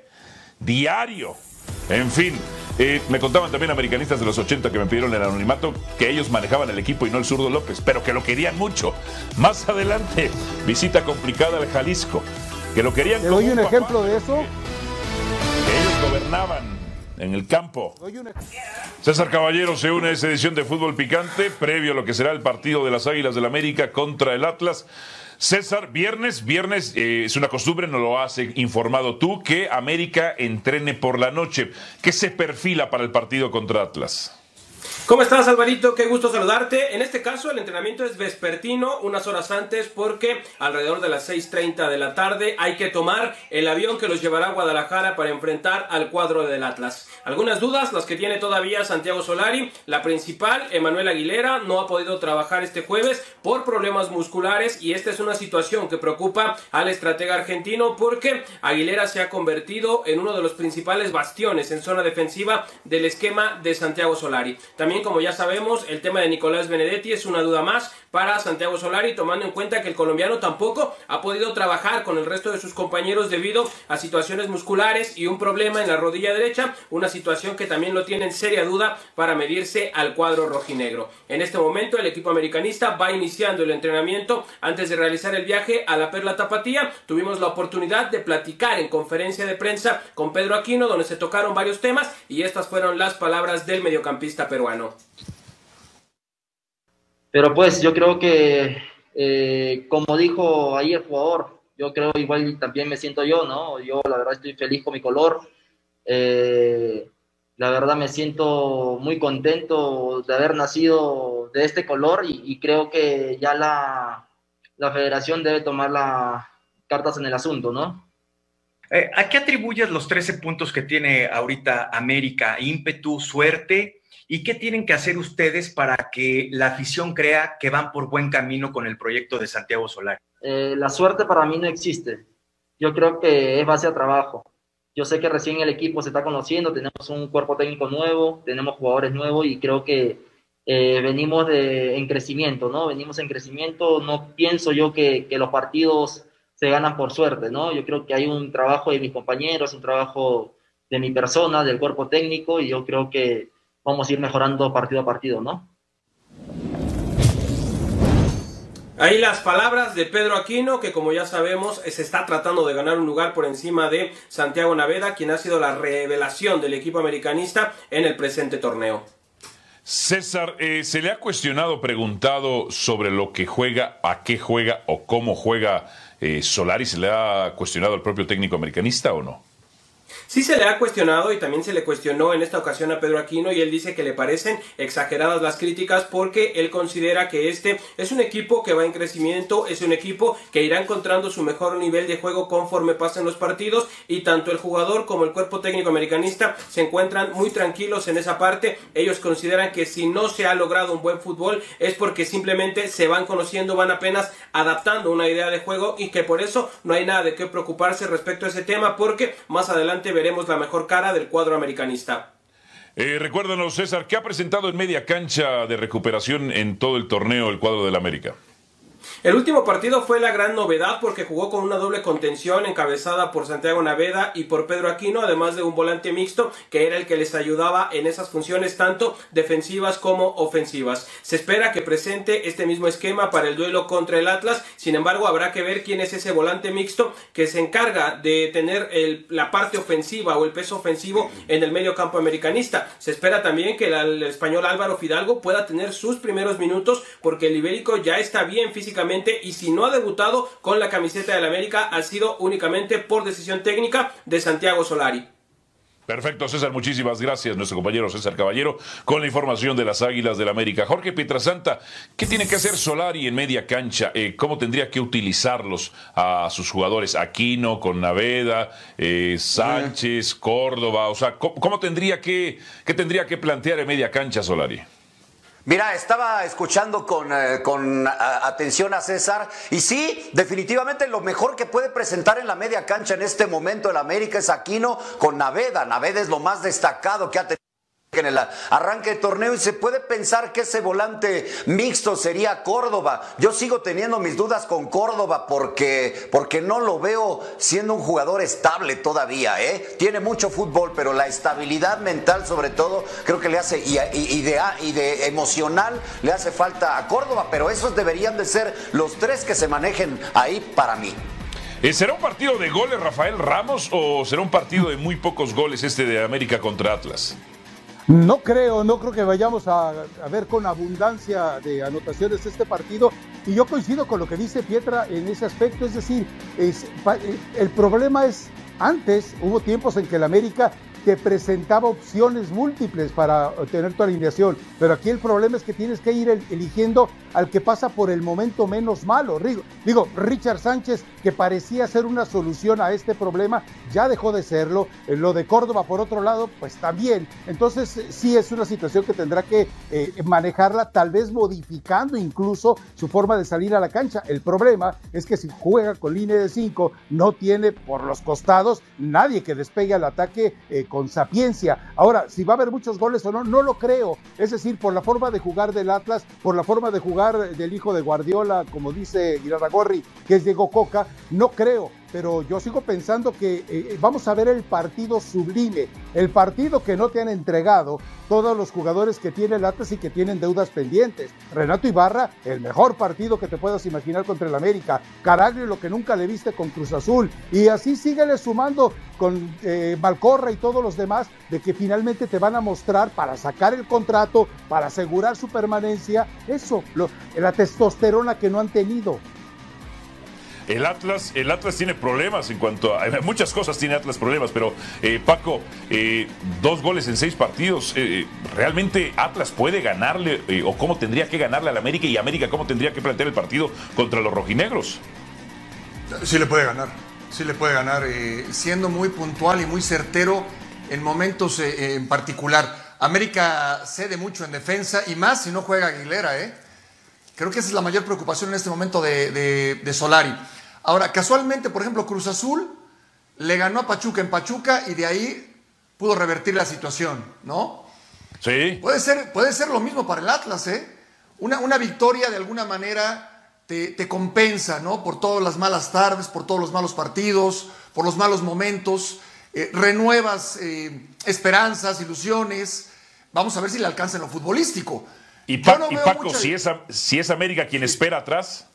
Diario. En fin. eh, me contaban también americanistas de los ochenta que me pidieron el anonimato que ellos manejaban el equipo y no el zurdo López, pero que lo querían mucho. Más adelante, visita complicada al Jalisco. Que lo querían ¿Te como doy un papá, ejemplo de pero eso? que- que ellos gobernaban en el campo. Doy un ej- César Caballero se une a esta edición de Fútbol Picante, previo a lo que será el partido de las Águilas del la América contra el Atlas. César, viernes, viernes, eh, es una costumbre, nos lo has informado tú, que América entrene por la noche. ¿Qué se perfila para el partido contra Atlas? ¿Cómo estás, Alvarito? Qué gusto saludarte. En este caso, el entrenamiento es vespertino, unas horas antes, porque alrededor de las seis treinta de la tarde hay que tomar el avión que los llevará a Guadalajara para enfrentar al cuadro del Atlas. Algunas dudas, las que tiene todavía Santiago Solari. La principal, Emanuel Aguilera, no ha podido trabajar este jueves por problemas musculares y esta es una situación que preocupa al estratega argentino porque Aguilera se ha convertido en uno de los principales bastiones en zona defensiva del esquema de Santiago Solari. También, como ya sabemos, el tema de Nicolás Benedetti es una duda más para Santiago Solari, tomando en cuenta que el colombiano tampoco ha podido trabajar con el resto de sus compañeros debido a situaciones musculares y un problema en la rodilla derecha, una situación que también lo tiene en seria duda para medirse al cuadro rojinegro. En este momento el equipo americanista va iniciando el entrenamiento antes de realizar el viaje a la Perla Tapatía. Tuvimos la oportunidad de platicar en conferencia de prensa con Pedro Aquino, donde se tocaron varios temas y estas fueron las palabras del mediocampista peruano. Pero pues yo creo que, eh, como dijo ahí el jugador, yo creo igual también me siento yo, ¿no? Yo la verdad estoy feliz con mi color, eh, la verdad me siento muy contento de haber nacido de este color y, y creo que ya la, la federación debe tomar las cartas en el asunto, ¿no? Eh, ¿A qué atribuyes los trece puntos que tiene ahorita América? ¿Ímpetu, suerte? ¿Y qué tienen que hacer ustedes para que la afición crea que van por buen camino con el proyecto de Santiago Solari? Eh, la suerte para mí no existe. Yo creo que es base a trabajo. Yo sé que recién el equipo se está conociendo, tenemos un cuerpo técnico nuevo, tenemos jugadores nuevos y creo que eh, venimos de, en crecimiento, ¿no? Venimos en crecimiento. No pienso yo que, que los partidos se ganan por suerte, ¿no? Yo creo que hay un trabajo de mis compañeros, un trabajo de mi persona, del cuerpo técnico, y yo creo que vamos a ir mejorando partido a partido, ¿no? Ahí las palabras de Pedro Aquino, que como ya sabemos se está tratando de ganar un lugar por encima de Santiago Naveda, quien ha sido la revelación del equipo americanista en el presente torneo. César, eh, ¿se le ha cuestionado, preguntado sobre lo que juega, a qué juega o cómo juega eh, Solari? ¿Se le ha cuestionado al propio técnico americanista o no? Sí se le ha cuestionado y también se le cuestionó en esta ocasión a Pedro Aquino y él dice que le parecen exageradas las críticas porque él considera que este es un equipo que va en crecimiento, es un equipo que irá encontrando su mejor nivel de juego conforme pasen los partidos y tanto el jugador como el cuerpo técnico americanista se encuentran muy tranquilos en esa parte. Ellos consideran que si no se ha logrado un buen fútbol es porque simplemente se van conociendo, van apenas adaptando una idea de juego y que por eso no hay nada de qué preocuparse respecto a ese tema porque más adelante veremos la mejor cara del cuadro americanista. Eh, recuérdanos, César, ¿qué ha presentado en media cancha de recuperación en todo el torneo el cuadro del América? El último partido fue la gran novedad porque jugó con una doble contención encabezada por Santiago Naveda y por Pedro Aquino, además de un volante mixto que era el que les ayudaba en esas funciones tanto defensivas como ofensivas. Se espera que presente este mismo esquema para el duelo contra el Atlas, sin embargo habrá que ver quién es ese volante mixto que se encarga de tener el, la parte ofensiva o el peso ofensivo en el medio campo americanista. Se espera también que el, el español Álvaro Fidalgo pueda tener sus primeros minutos porque el ibérico ya está bien físicamente y si no ha debutado con la camiseta del América ha sido únicamente por decisión técnica de Santiago Solari. Perfecto, César, muchísimas gracias. Nuestro compañero César Caballero con la información de las Águilas del América. Jorge Pietrasanta, ¿qué tiene que hacer Solari en media cancha? Eh, ¿Cómo tendría que utilizarlos a sus jugadores? Aquino, con Naveda, eh, Sánchez, Córdoba. O sea, ¿cómo, cómo tendría que, qué tendría que plantear en media cancha Solari? Mira, estaba escuchando con, eh, con a, atención a César y sí, definitivamente lo mejor que puede presentar en la media cancha en este momento el América es Aquino con Naveda. Naveda es lo más destacado que ha tenido en el arranque de torneo y se puede pensar que ese volante mixto sería Córdoba. Yo sigo teniendo mis dudas con Córdoba porque, porque no lo veo siendo un jugador estable todavía, ¿eh? Tiene mucho fútbol, pero la estabilidad mental sobre todo creo que le hace y, y, y, de, y de emocional le hace falta a Córdoba, pero esos deberían de ser los tres que se manejen ahí para mí. ¿Será un partido de goles Rafael Ramos o será un partido de muy pocos goles este de América contra Atlas? No creo, no creo que vayamos a, a ver con abundancia de anotaciones este partido y yo coincido con lo que dice Pietra en ese aspecto, es decir, es, el problema es, antes hubo tiempos en que el América te presentaba opciones múltiples para tener tu alineación, pero aquí el problema es que tienes que ir eligiendo al que pasa por el momento menos malo. Digo, Richard Sánchez, que parecía ser una solución a este problema, ya dejó de serlo. Lo de Córdoba, por otro lado, pues también. Entonces, sí es una situación que tendrá que eh, manejarla, tal vez modificando incluso su forma de salir a la cancha. El problema es que si juega con línea de cinco, no tiene por los costados nadie que despegue al ataque eh, con con sapiencia. Ahora, si va a haber muchos goles o no, no lo creo. Es decir, por la forma de jugar del Atlas, por la forma de jugar del hijo de Guardiola, como dice Irarrágorri, que es Diego Coca, no creo. Pero yo sigo pensando que eh, vamos a ver el partido sublime, el partido que no te han entregado todos los jugadores que tiene el Atlas y que tienen deudas pendientes. Renato Ibarra, el mejor partido que te puedas imaginar contra el América. Caraglio, lo que nunca le viste con Cruz Azul. Y así síguele sumando con eh, Malcorra y todos los demás, de que finalmente te van a mostrar para sacar el contrato, para asegurar su permanencia. Eso, lo, la testosterona que no han tenido. El Atlas, el Atlas tiene problemas en cuanto a... Muchas cosas tiene Atlas problemas, pero eh, Paco, eh, dos goles en seis partidos. Eh, ¿Realmente Atlas puede ganarle eh, o cómo tendría que ganarle al América y América cómo tendría que plantear el partido contra los rojinegros? Sí le puede ganar, sí le puede ganar, eh, siendo muy puntual y muy certero en momentos eh, en particular. América cede mucho en defensa y más si no juega Aguilera, ¿eh? Creo que esa es la mayor preocupación en este momento de, de, de Solari. Ahora, casualmente, por ejemplo, Cruz Azul le ganó a Pachuca en Pachuca y de ahí pudo revertir la situación, ¿no? Sí. Puede ser, puede ser lo mismo para el Atlas, ¿eh? Una, una victoria de alguna manera te, te compensa, ¿no? Por todas las malas tardes, por todos los malos partidos, por los malos momentos, eh, renuevas eh, esperanzas, ilusiones. Vamos a ver si le alcanza en lo futbolístico. Y, pa no y Paco, mucha... si, es, si es América quien espera atrás.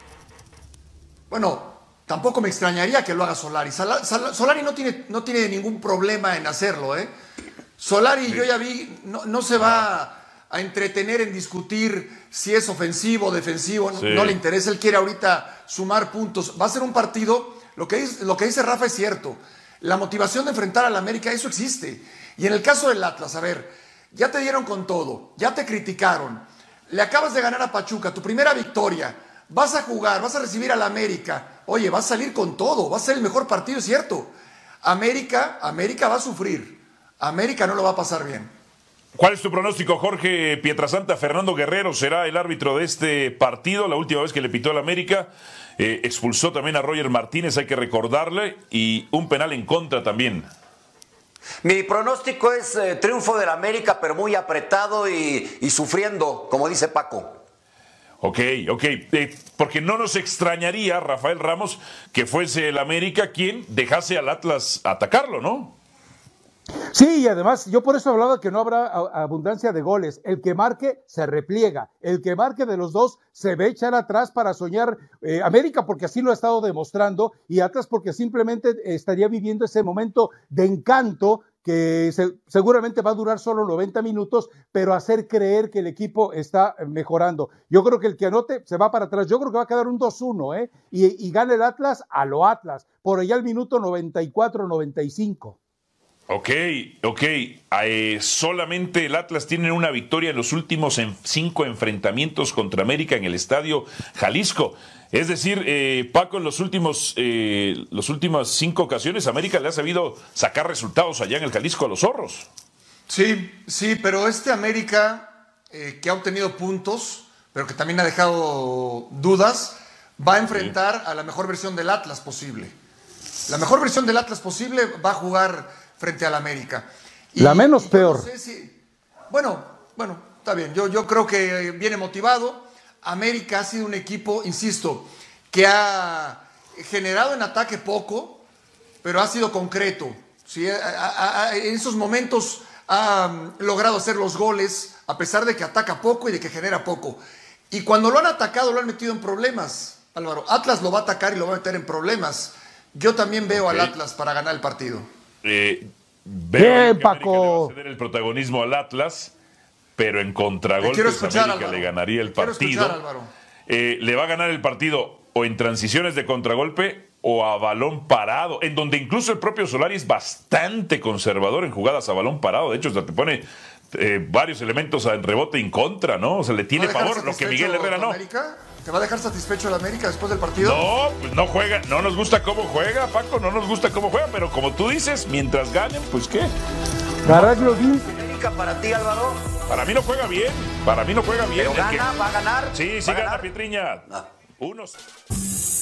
Bueno, tampoco me extrañaría que lo haga Solari. Sal Sal Solari no tiene, no tiene ningún problema en hacerlo, ¿eh? Solari, sí. Yo ya vi, no, no se va a entretener en discutir si es ofensivo o defensivo, sí. no, no le interesa. Él quiere ahorita sumar puntos. Va a ser un partido, lo que, dice, lo que dice Rafa es cierto. La motivación de enfrentar al América, eso existe. Y en el caso del Atlas, a ver... Ya te dieron con todo, ya te criticaron, le acabas de ganar a Pachuca, tu primera victoria, vas a jugar, vas a recibir al América, oye, vas a salir con todo, va a ser el mejor partido, es cierto. América, América va a sufrir, América no lo va a pasar bien. ¿Cuál es tu pronóstico, Jorge Pietrasanta? Fernando Guerrero será el árbitro de este partido, la última vez que le pitó al América, eh, expulsó también a Roger Martínez, hay que recordarle, y un penal en contra también. Mi pronóstico es eh, triunfo del América, pero muy apretado y, y sufriendo, como dice Paco. Ok, ok, eh, porque no nos extrañaría, Rafael Ramos, que fuese el América quien dejase al Atlas atacarlo, ¿no? Sí, y además, yo por eso hablaba que no habrá abundancia de goles. El que marque se repliega, el que marque de los dos se ve echar atrás para soñar eh, América, porque así lo ha estado demostrando, y Atlas porque simplemente estaría viviendo ese momento de encanto que se, seguramente va a durar solo noventa minutos, pero hacer creer que el equipo está mejorando. Yo creo que el que anote se va para atrás. Yo creo que va a quedar un dos uno, ¿eh? Y, y gana el Atlas a lo Atlas, por allá al minuto noventa y cuatro, noventa y cinco. Ok, ok. Eh, solamente el Atlas tiene una victoria en los últimos en cinco enfrentamientos contra América en el Estadio Jalisco. Es decir, eh, Paco, en los últimos, eh, las últimas cinco ocasiones América le ha sabido sacar resultados allá en el Jalisco a los zorros. Sí, sí, pero este América eh, que ha obtenido puntos, pero que también ha dejado dudas, va a enfrentar sí. a la mejor versión del Atlas posible. La mejor versión del Atlas posible va a jugar frente al América. Y, la menos peor. No sé si, bueno, bueno, está bien. Yo, yo creo que viene motivado. América ha sido un equipo, insisto, que ha generado en ataque poco, pero ha sido concreto. ¿Sí? A, a, a, en esos momentos ha um, logrado hacer los goles, a pesar de que ataca poco y de que genera poco. Y cuando lo han atacado, lo han metido en problemas, Álvaro. Atlas lo va a atacar y lo va a meter en problemas. Yo también veo okay. al Atlas para ganar el partido. Eh, veo que Paco. Le va a ceder el protagonismo al Atlas, pero en contragolpes escuchar, América Álvaro. le ganaría el partido. Escuchar, eh, le va a ganar el partido o en transiciones de contragolpe o a balón parado, en donde incluso el propio Solari es bastante conservador en jugadas a balón parado. De hecho, hasta te pone eh, varios elementos en rebote en contra, ¿no? O sea, le tiene favor, lo que Miguel Herrera no. América? ¿Te va a dejar satisfecho el América después del partido? No, pues no juega, no nos gusta cómo juega, Paco, no nos gusta cómo juega, pero como tú dices, mientras ganen, pues ¿qué? Caraglio dice. ¿América para ti, Álvaro? Para mí no juega bien, para mí no juega bien. ¿Pero gana? Que... ¿Va a ganar? Sí, sí ¿Va gana ganar? Pietriña. Ah. Unos...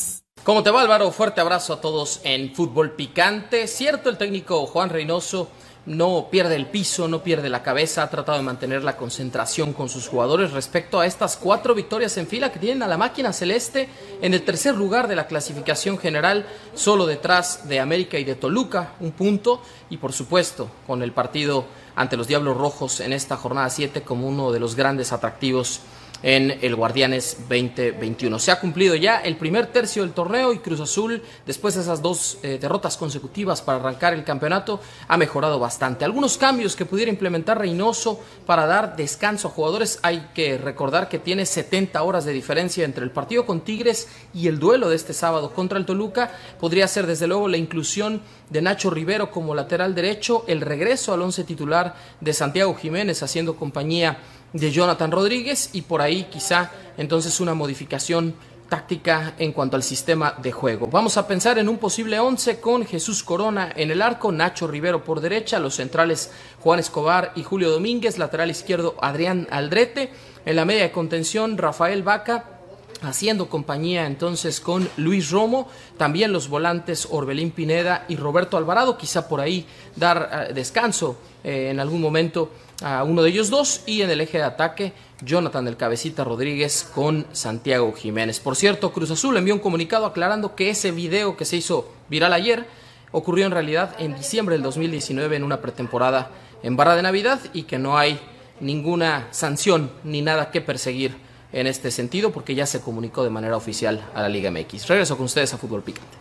¿Cómo te va, Álvaro? Fuerte abrazo a todos en Fútbol Picante. Cierto, el técnico Juan Reynoso no pierde el piso, no pierde la cabeza, ha tratado de mantener la concentración con sus jugadores respecto a estas cuatro victorias en fila que tienen a la máquina celeste en el tercer lugar de la clasificación general, solo detrás de América y de Toluca, un punto, y por supuesto con el partido ante los Diablos Rojos en esta jornada siete como uno de los grandes atractivos en el Guardianes veinte veintiuno. Se ha cumplido ya el primer tercio del torneo y Cruz Azul, después de esas dos eh, derrotas consecutivas para arrancar el campeonato, ha mejorado bastante. Algunos cambios que pudiera implementar Reynoso para dar descanso a jugadores. Hay que recordar que tiene setenta horas de diferencia entre el partido con Tigres y el duelo de este sábado contra el Toluca. Podría ser desde luego la inclusión de Nacho Rivero como lateral derecho, el regreso al once titular de Santiago Jiménez haciendo compañía de Jonathan Rodríguez y por ahí quizá entonces una modificación táctica en cuanto al sistema de juego. Vamos a pensar en un posible once con Jesús Corona en el arco, Nacho Rivero por derecha, los centrales Juan Escobar y Julio Domínguez, lateral izquierdo Adrián Aldrete, en la media de contención Rafael Vaca, haciendo compañía entonces con Luis Romo, también los volantes Orbelín Pineda y Roberto Alvarado, quizá por ahí dar uh, descanso eh, en algún momento a uno de ellos dos, y en el eje de ataque Jonathan el Cabecita Rodríguez con Santiago Jiménez. Por cierto, Cruz Azul envió un comunicado aclarando que ese video que se hizo viral ayer ocurrió en realidad en diciembre del dos mil diecinueve en una pretemporada en Barra de Navidad y que no hay ninguna sanción ni nada que perseguir en este sentido porque ya se comunicó de manera oficial a la Liga M X. Regreso con ustedes a Fútbol Picante.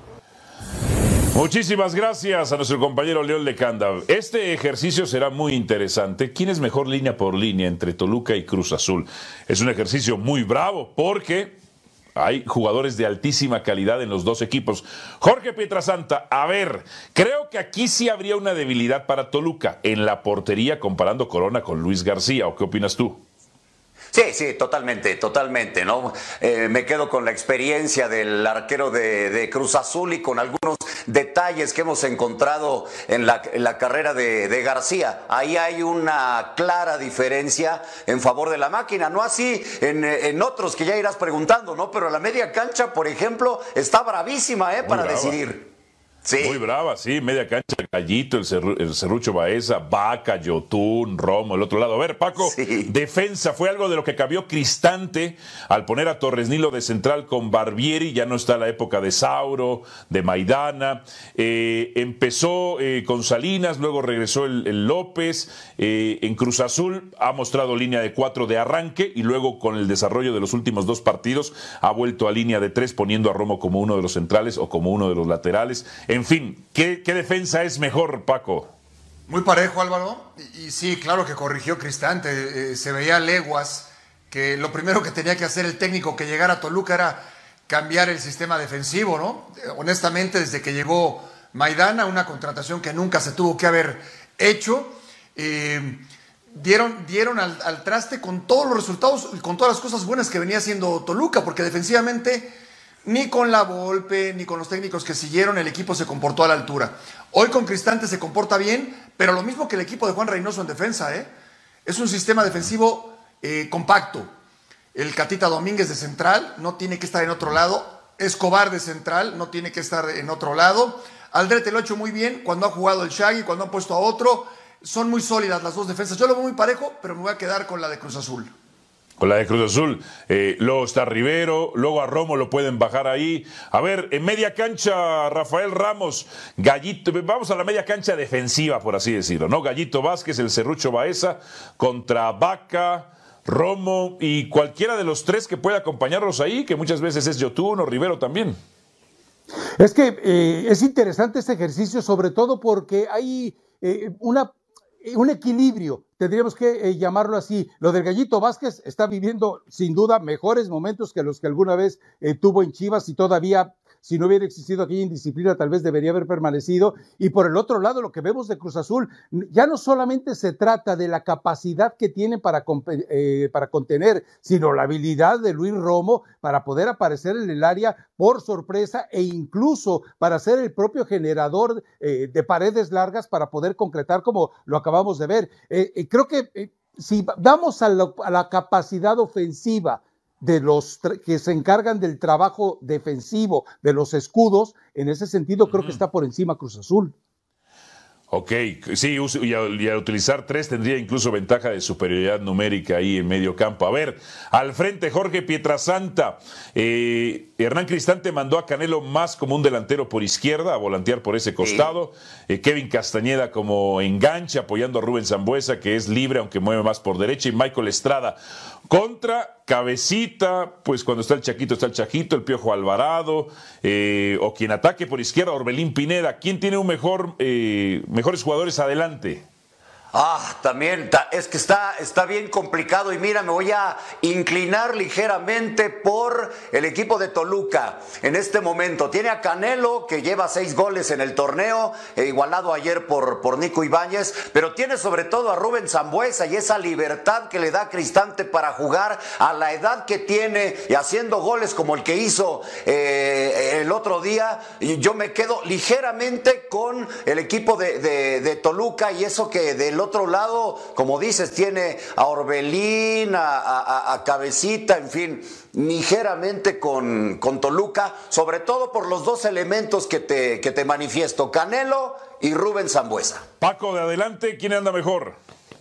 Muchísimas gracias a nuestro compañero León Lecanda. Este ejercicio será muy interesante. ¿Quién es mejor línea por línea entre Toluca y Cruz Azul? Es un ejercicio muy bravo porque hay jugadores de altísima calidad en los dos equipos. Jorge Pietrasanta, a ver, creo que aquí sí habría una debilidad para Toluca en la portería comparando Corona con Luis García. ¿O qué opinas tú? Sí, sí, totalmente, totalmente, ¿no? Eh, me quedo con la experiencia del arquero de, de Cruz Azul y con algunos detalles que hemos encontrado en la, en la carrera de, de García. Ahí hay una clara diferencia en favor de la máquina, no así en, en otros que ya irás preguntando, ¿no? Pero la media cancha, por ejemplo, está bravísima, ¿eh? Muy Para brava. decidir. Sí. Muy brava, sí, media cancha, Gallito, el, Cerru el Serrucho Baeza, Vaca, Yotún, Romo, el otro lado. A ver, Paco, sí. Defensa, fue algo de lo que cambió Cristante al poner a Torres Nilo de central con Barbieri, ya no está la época de Sauro, de Maidana, eh, empezó eh, con Salinas, luego regresó el, el López, eh, en Cruz Azul ha mostrado línea de cuatro de arranque y luego con el desarrollo de los últimos dos partidos ha vuelto a línea de tres poniendo a Romo como uno de los centrales o como uno de los laterales. En fin, ¿qué, qué defensa es mejor, Paco? Muy parejo, Álvaro. Y, y sí, claro que corrigió Cristante. Eh, se veía a leguas que lo primero que tenía que hacer el técnico que llegara a Toluca era cambiar el sistema defensivo, ¿no? Eh, honestamente, desde que llegó Maidana, una contratación que nunca se tuvo que haber hecho, eh, dieron, dieron al, al traste con todos los resultados, con todas las cosas buenas que venía haciendo Toluca, porque defensivamente ni con la Volpe, ni con los técnicos que siguieron, el equipo se comportó a la altura. Hoy con Cristante se comporta bien, pero lo mismo que el equipo de Juan Reynoso en defensa, ¿eh? Es un sistema defensivo eh, compacto. El Catita Domínguez de central no tiene que estar en otro lado. Escobar de central no tiene que estar en otro lado. Aldrete lo ha hecho muy bien cuando ha jugado el Shaggy, cuando han puesto a otro. Son muy sólidas las dos defensas. Yo lo veo muy parejo, pero me voy a quedar con la de Cruz Azul. Con la de Cruz Azul, eh, luego está Rivero, luego a Romo lo pueden bajar ahí. A ver, en media cancha, Rafael Ramos, Gallito, vamos a la media cancha defensiva, por así decirlo, ¿no? Gallito Vázquez, el Serrucho Baeza, contra Vaca, Romo y cualquiera de los tres que pueda acompañarlos ahí, que muchas veces es Yotún o Rivero también. Es que eh, es interesante este ejercicio, sobre todo porque hay eh, una, un equilibrio. Tendríamos que eh, llamarlo así. Lo del Gallito Vázquez está viviendo sin duda mejores momentos que los que alguna vez eh, tuvo en Chivas y todavía, si no hubiera existido aquella indisciplina, tal vez debería haber permanecido. Y por el otro lado, lo que vemos de Cruz Azul, ya no solamente se trata de la capacidad que tiene para, eh, para contener, sino la habilidad de Luis Romo para poder aparecer en el área por sorpresa e incluso para ser el propio generador eh, de paredes largas para poder concretar como lo acabamos de ver. Eh, eh, creo que eh, si vamos a, lo, a la capacidad ofensiva de los que se encargan del trabajo defensivo, de los escudos, en ese sentido creo uh-huh. que está por encima Cruz Azul. Ok, sí, y al, y al utilizar tres tendría incluso ventaja de superioridad numérica ahí en medio campo. A ver, al frente Jorge Pietrasanta. Eh, Hernán Cristante mandó a Canelo más como un delantero por izquierda, a volantear por ese costado. Sí. Eh, Kevin Castañeda como enganche, apoyando a Rubén Sambueza, que es libre, aunque mueve más por derecha. Y Michael Estrada contra Cabecita, pues cuando está el Chaquito está el Chajito, el Piojo Alvarado, eh, o quien ataque por izquierda, Orbelín Pineda. ¿Quién tiene un mejor, eh, mejores jugadores adelante? Ah, también, es que está, está bien complicado y mira, me voy a inclinar ligeramente por el equipo de Toluca en este momento. Tiene a Canelo, que lleva seis goles en el torneo, eh, igualado ayer por, por Nico Ibáñez, pero tiene sobre todo a Rubén Sambueza y esa libertad que le da Cristante para jugar a la edad que tiene y haciendo goles como el que hizo eh, el otro día. Y yo me quedo ligeramente con el equipo de, de, de Toluca y eso que del otro lado, como dices, tiene a Orbelín, a, a, a Cabecita, en fin, ligeramente con, con Toluca, sobre todo por los dos elementos que te, que te manifiesto, Canelo y Rubén Sambueza. Paco, de adelante, ¿quién anda mejor?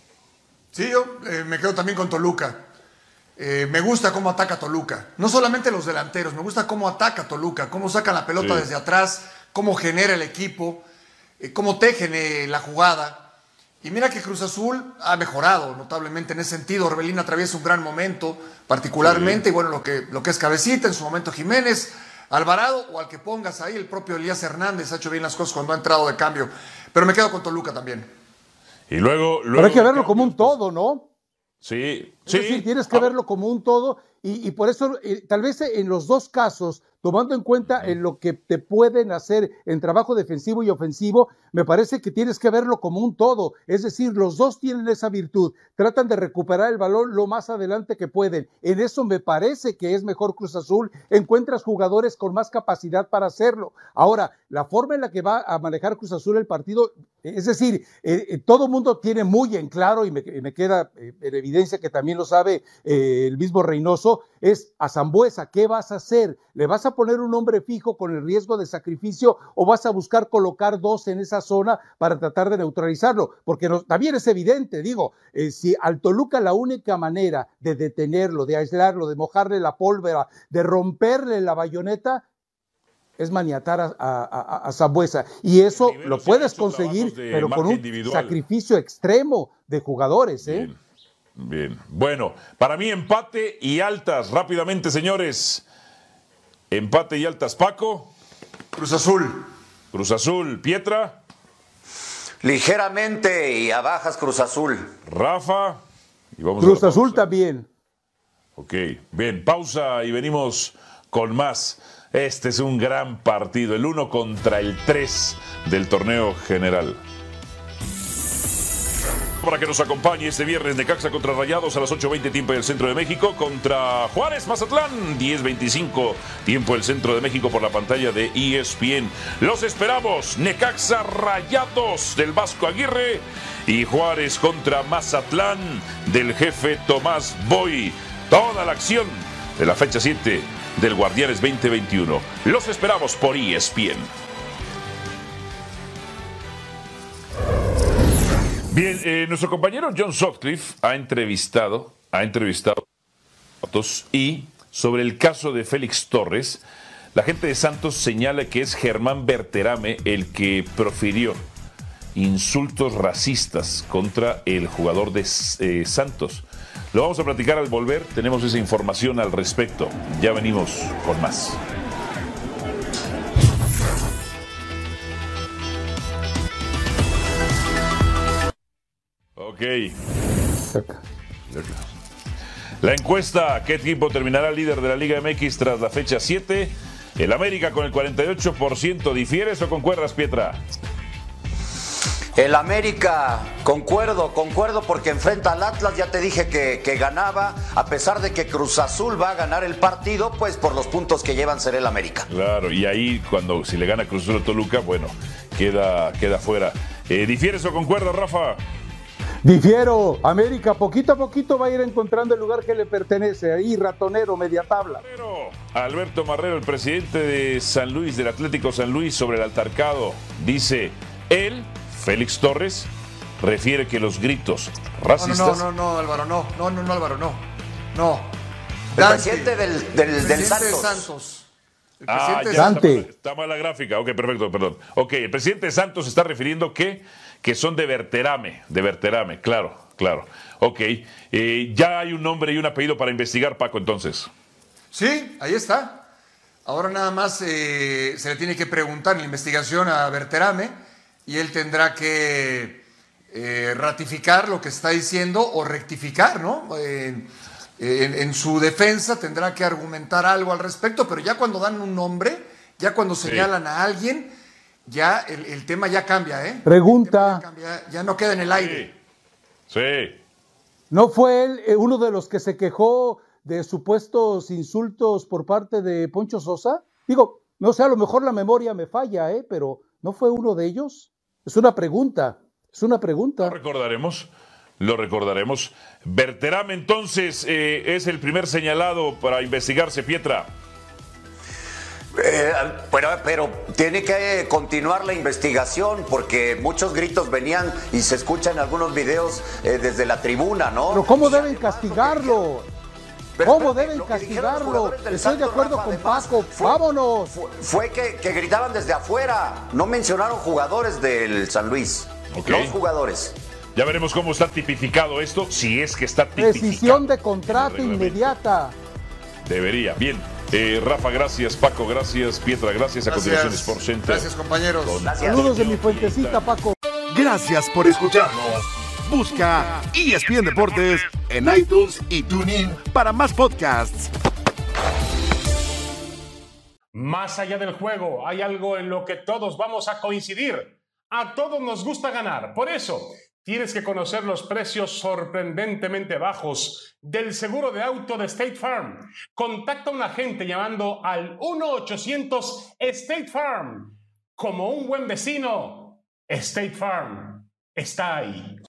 Sí, yo eh, me quedo también con Toluca. Eh, me gusta cómo ataca Toluca. No solamente los delanteros, me gusta cómo ataca Toluca, cómo sacan la pelota sí. desde atrás, cómo genera el equipo, eh, cómo tejen eh, la jugada. Y mira que Cruz Azul ha mejorado notablemente en ese sentido. Orbelín atraviesa un gran momento, particularmente, sí. y bueno, lo que, lo que es Cabecita, en su momento Jiménez, Alvarado, o al que pongas ahí, el propio Elías Hernández ha hecho bien las cosas cuando ha entrado de cambio. Pero me quedo con Toluca también. Y luego... luego Pero hay que verlo como un todo, ¿no? Sí, es sí. decir, tienes que verlo como un todo y, y por eso, eh, tal vez en los dos casos, tomando en cuenta en lo que te pueden hacer en trabajo defensivo y ofensivo, me parece que tienes que verlo como un todo. Es decir, los dos tienen esa virtud, tratan de recuperar el balón lo más adelante que pueden. En eso me parece que es mejor Cruz Azul, encuentras jugadores con más capacidad para hacerlo. Ahora, la forma en la que va a manejar Cruz Azul el partido, es decir, eh, todo mundo tiene muy en claro, y me, me queda eh, en evidencia que también lo sabe eh, el mismo Reynoso, es a Sambueza, ¿qué vas a hacer? ¿Le vas a poner un hombre fijo con el riesgo de sacrificio o vas a buscar colocar dos en esa zona para tratar de neutralizarlo? Porque no, también es evidente, digo, eh, si al Toluca la única manera de detenerlo, de aislarlo, de mojarle la pólvora, de romperle la bayoneta, es maniatar a, a, a, a Sambueza. Y eso lo puedes conseguir, pero con un individual. Sacrificio extremo de jugadores, ¿eh? Bien. Bien, bueno, para mí empate y altas, rápidamente señores, empate y altas. Paco. Cruz Azul. Cruz Azul. Pietra. Ligeramente y a bajas Cruz Azul. Rafa. Y vamos Cruz a Azul también. Ok, bien, pausa y venimos con más. Este es un gran partido, el uno contra el tres del torneo general. Para que nos acompañe este viernes, Necaxa contra Rayados a las ocho veinte tiempo del Centro de México, contra Juárez Mazatlán diez veinticinco tiempo del Centro de México por la pantalla de E S P N. Los esperamos, Necaxa Rayados del Vasco Aguirre y Juárez contra Mazatlán del jefe Tomás Boy. Toda la acción de la fecha siete del Guardianes veinte veintiuno. Los esperamos por E S P N. Bien, eh, nuestro compañero John Sutcliffe ha entrevistado, ha entrevistado a todos y sobre el caso de Félix Torres, la gente de Santos señala que es Germán Berterame el que profirió insultos racistas contra el jugador de eh, Santos. Lo vamos a platicar al volver, tenemos esa información al respecto. Ya venimos con más. Ok. La encuesta, ¿qué equipo terminará líder de la Liga M X tras la fecha siete? El América con el cuarenta y ocho por ciento. ¿Difieres o concuerdas, Pietra? El América, concuerdo, concuerdo porque enfrenta al Atlas, ya te dije que, que ganaba, a pesar de que Cruz Azul va a ganar el partido, pues por los puntos que llevan será el América. Claro, y ahí cuando si le gana Cruz Azul a Toluca, bueno, queda, queda fuera. Eh, ¿Difieres o concuerdas, Rafa? Difiero, América poquito a poquito va a ir encontrando el lugar que le pertenece, ahí ratonero, media tabla. Alberto Marrero, el presidente de San Luis, del Atlético San Luis, sobre el altercado, dice, él, Félix Torres, refiere que los gritos racistas... No, no, no, no, no, Álvaro, no, no, no, no, Álvaro, no, no. El Dante, presidente del, del, el del presidente Santos. Santos. El Ah, presidente ya, Dante. está, está mal la gráfica. Ok, perfecto, perdón. Ok, el presidente Santos está refiriendo que, que son de Verterame, de Verterame, claro, claro. Ok, eh, ya hay un nombre y un apellido para investigar, Paco, entonces. Sí, ahí está. Ahora nada más eh, se le tiene que preguntar en la investigación a Verterame y él tendrá que eh, ratificar lo que está diciendo o rectificar, ¿no? Eh, En, en su defensa tendrá que argumentar algo al respecto, pero ya cuando dan un nombre, ya cuando señalan sí. a alguien, ya el, el tema ya cambia, ¿eh? Pregunta. Ya, cambia, ya no queda en el aire. Sí. sí. ¿No fue él eh, uno de los que se quejó de supuestos insultos por parte de Poncho Sosa? Digo, no sé, a lo mejor la memoria me falla, ¿eh? Pero ¿no fue uno de ellos? Es una pregunta, es una pregunta. Lo recordaremos. Lo recordaremos. Verterame, entonces, eh, es el primer señalado para investigarse, Pietra. Eh, pero, pero tiene que continuar la investigación porque muchos gritos venían y se escuchan algunos videos eh, desde la tribuna, ¿no? Pero ¿cómo y deben castigarlo? Pero, ¿Cómo pero, deben lo castigarlo? Estoy Santos, de acuerdo Rafa, con además, Paco. Fue, ¡Vámonos! Fue, fue que, que gritaban desde afuera. No mencionaron jugadores del San Luis. Okay. Los jugadores. Ya veremos cómo está tipificado esto, si es que está tipificado. Rescisión de contrato inmediata. Debería. Bien. Eh, Rafa, gracias. Paco, gracias. Pietra, gracias. A Gracias. continuación, Sport Center. Gracias, compañeros. Gracias. Saludos de mi fuentecita, Paco. Gracias por escucharnos. Busca E S P N Deportes en iTunes y TuneIn para más podcasts. Más allá del juego, hay algo en lo que todos vamos a coincidir. A todos nos gusta ganar. Por eso, tienes que conocer los precios sorprendentemente bajos del seguro de auto de State Farm. Contacta a un agente llamando al uno ochocientos State Farm. Como un buen vecino, State Farm está ahí.